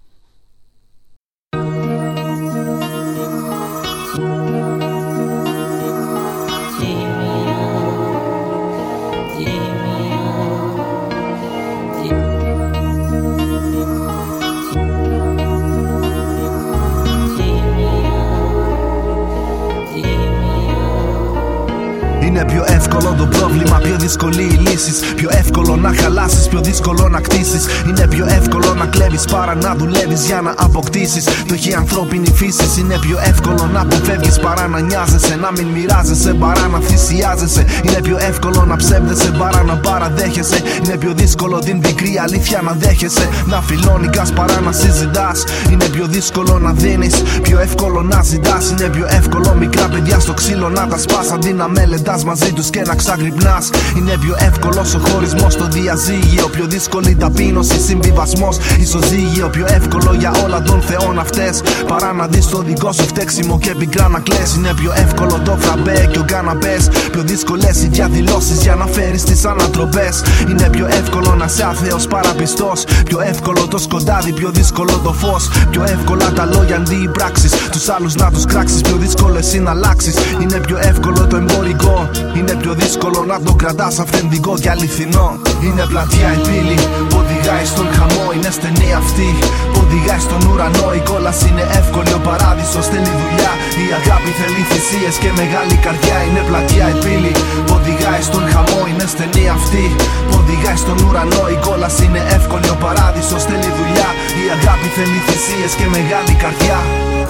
Είναι πιο εύκολο το πρόβλημα, πιο δύσκολη οι λύσεις. Πιο εύκολο να χαλάσεις, πιο δύσκολο να κτίσεις. Είναι πιο εύκολο να κλέβεις παρά να δουλεύεις για να αποκτήσεις. Το έχει η ανθρώπινη φύση. Είναι πιο εύκολο να αποφεύγεις παρά να νοιάζεσαι. Να μην μοιράζεσαι παρά να θυσιάζεσαι. Είναι πιο εύκολο να ψεύδεσαι παρά να παραδέχεσαι. Είναι πιο δύσκολο την πικρή αλήθεια να δέχεσαι. Να φιλώνικας παρά να συζητάς. Είναι πιο δύσκολο να δίνεις, πιο εύκολο να ζητάς. Είναι πιο εύκολο μικρά παιδιά στο ξύλο να τα σπάς αντί να μελετάς μαζί τους και να ξαγρυπνάς. Είναι πιο εύκολος ο χωρισμός στο διαζύγιο. Πιο δύσκολη ταπείνωση, συμβιβασμός, ισοζύγιο. Πιο εύκολο για όλα των θεών αυτές παρά να δεις το δικό σου φταίξιμο και πικρά να κλαις. Είναι πιο εύκολο το φραμπέ και ο καναπές. Πιο δύσκολες οι διαδηλώσεις για να φέρεις τις ανατροπές. Είναι πιο εύκολο να είσαι άθεος παρά πιστός. Πιο εύκολο το σκοτάδι, πιο δύσκολο το φως. Πιο εύκολα τα λόγια αντί οι πράξεις. Τους άλλους να τους κράξεις, πιο δύσκολο εσύ να αλλάξεις. Είναι πιο εύκολο το εμπορικό. Είναι πιο δύσκολο να το κρατάς αυθεντικό και αληθινό. Είναι πλατεία η πύλη που οδηγάει στον χαμό. Είναι στενή αυτή που οδηγάει στον ουρανό. Η κόλαση είναι εύκολη, ο παράδεισος θέλει δουλειά. Η αγάπη θέλει θυσίες και μεγάλη καρδιά. Είναι πλατεία η πύλη που οδηγάει στον χαμό. Είναι στενή αυτή που οδηγάει στον ουρανό. Η κόλαση είναι εύκολη, ο παράδεισος θέλει δουλειά. Η αγάπη θέλει θυσίες και μεγάλη καρδιά.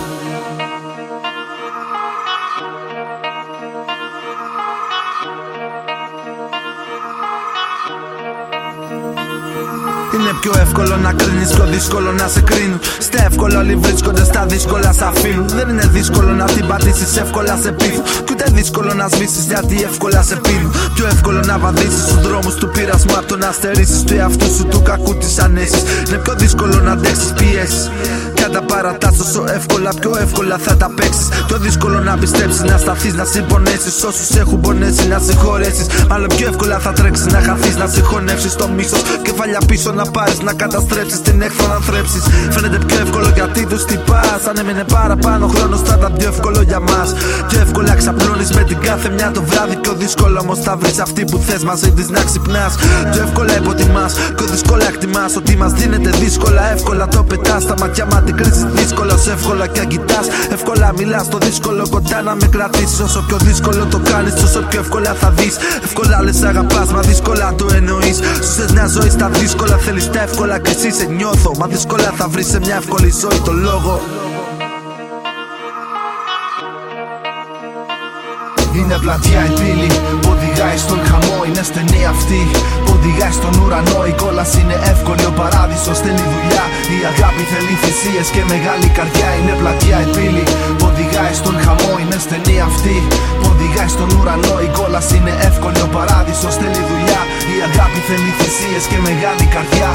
Είναι πιο εύκολο να κρίνεις, πιο δύσκολο να σε κρίνουν. Στα εύκολα όλοι βρίσκονται, στα δύσκολα σ' αφήνουν. Δεν είναι δύσκολο να την πατήσεις, εύκολα σε πείθουν. Κι ούτε δύσκολο να σβήσεις, γιατί εύκολα σε πίνουν. Πιο εύκολο να βαδίσεις στους δρόμους του πειρασμού απ' το να στερήσεις του εαυτού σου του κακού της ανέσης. Είναι πιο δύσκολο να αντέξεις πιέσεις. Κι αν τα παρατάς όσο εύκολα, πιο εύκολα θα τα παίξεις. Πιο δύσκολο να πιστέψεις, να σταθείς, να συμπονέσεις όσους έχουν πονέσει, να συγχωρέσεις. Μάλλον πιο εύκολα θα τρέξεις, να χαθείς, να συγχωνεύσεις το μίσος. Κεφάλια πίσω να πάρεις, να καταστρέψεις την έχθρο να θρέψεις. Φαίνεται πιο εύκολο γιατί τους τυπάς. Αν έμεινε παραπάνω χρόνος θα ήταν πιο εύκολο για μας. Πιο εύκολα ξαπλώνεις με την κάθε μια το βράδυ. Πιο δύσκολο όμως θα βρεις αυτή που θες μαζί της να ξυπνάς. Πιο εύκολα υποτιμάς, πιο δύσκολα εκτιμάς ότι μας δίνεται δύσκολα. Εύκολα το πετάς, τα μάτια μα την κρίση δύσκολος. Εύκολα κι αν κοιτάς, εύκολα μιλάς. Το δύσκολο κοντά να με κρατήσεις. Όσο πιο δύσκολο το κάνεις, τόσο πιο εύκολα θα δεις. Εύκολα λες αγαπάς, μα δύσκολα το εννοείς. Σου θες μια ζωή στα δύσκολα, θέλεις τα εύκολα και εσύ σε νιώθω. Μα δύσκολα θα βρεις σε μια εύκολη ζωή το λόγο. Είναι πλατιά η πύλη που οδηγάει στον χαμό. Είναι στενή αυτή που οδηγάει στον ουρανό. Η κόλαση είναι εύκολη, ο παράδεισος θέλει δουλειά. Η αγάπη θέλει θυσίες και μεγάλη καρδιά. Είναι πλατιά η πύλη που οδηγάει στον χαμό. Είναι στενή αυτή που οδηγάει στον ουρανό. Η κόλαση είναι εύκολη, ο παράδεισος θέλει δουλειά. Η αγάπη θέλει θυσίες και μεγάλη καρδιά.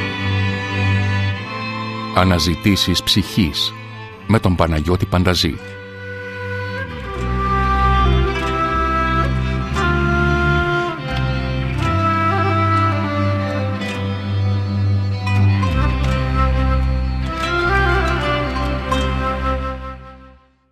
Αναζητήσεις ψυχής με τον Παναγιώτη Πανταζή.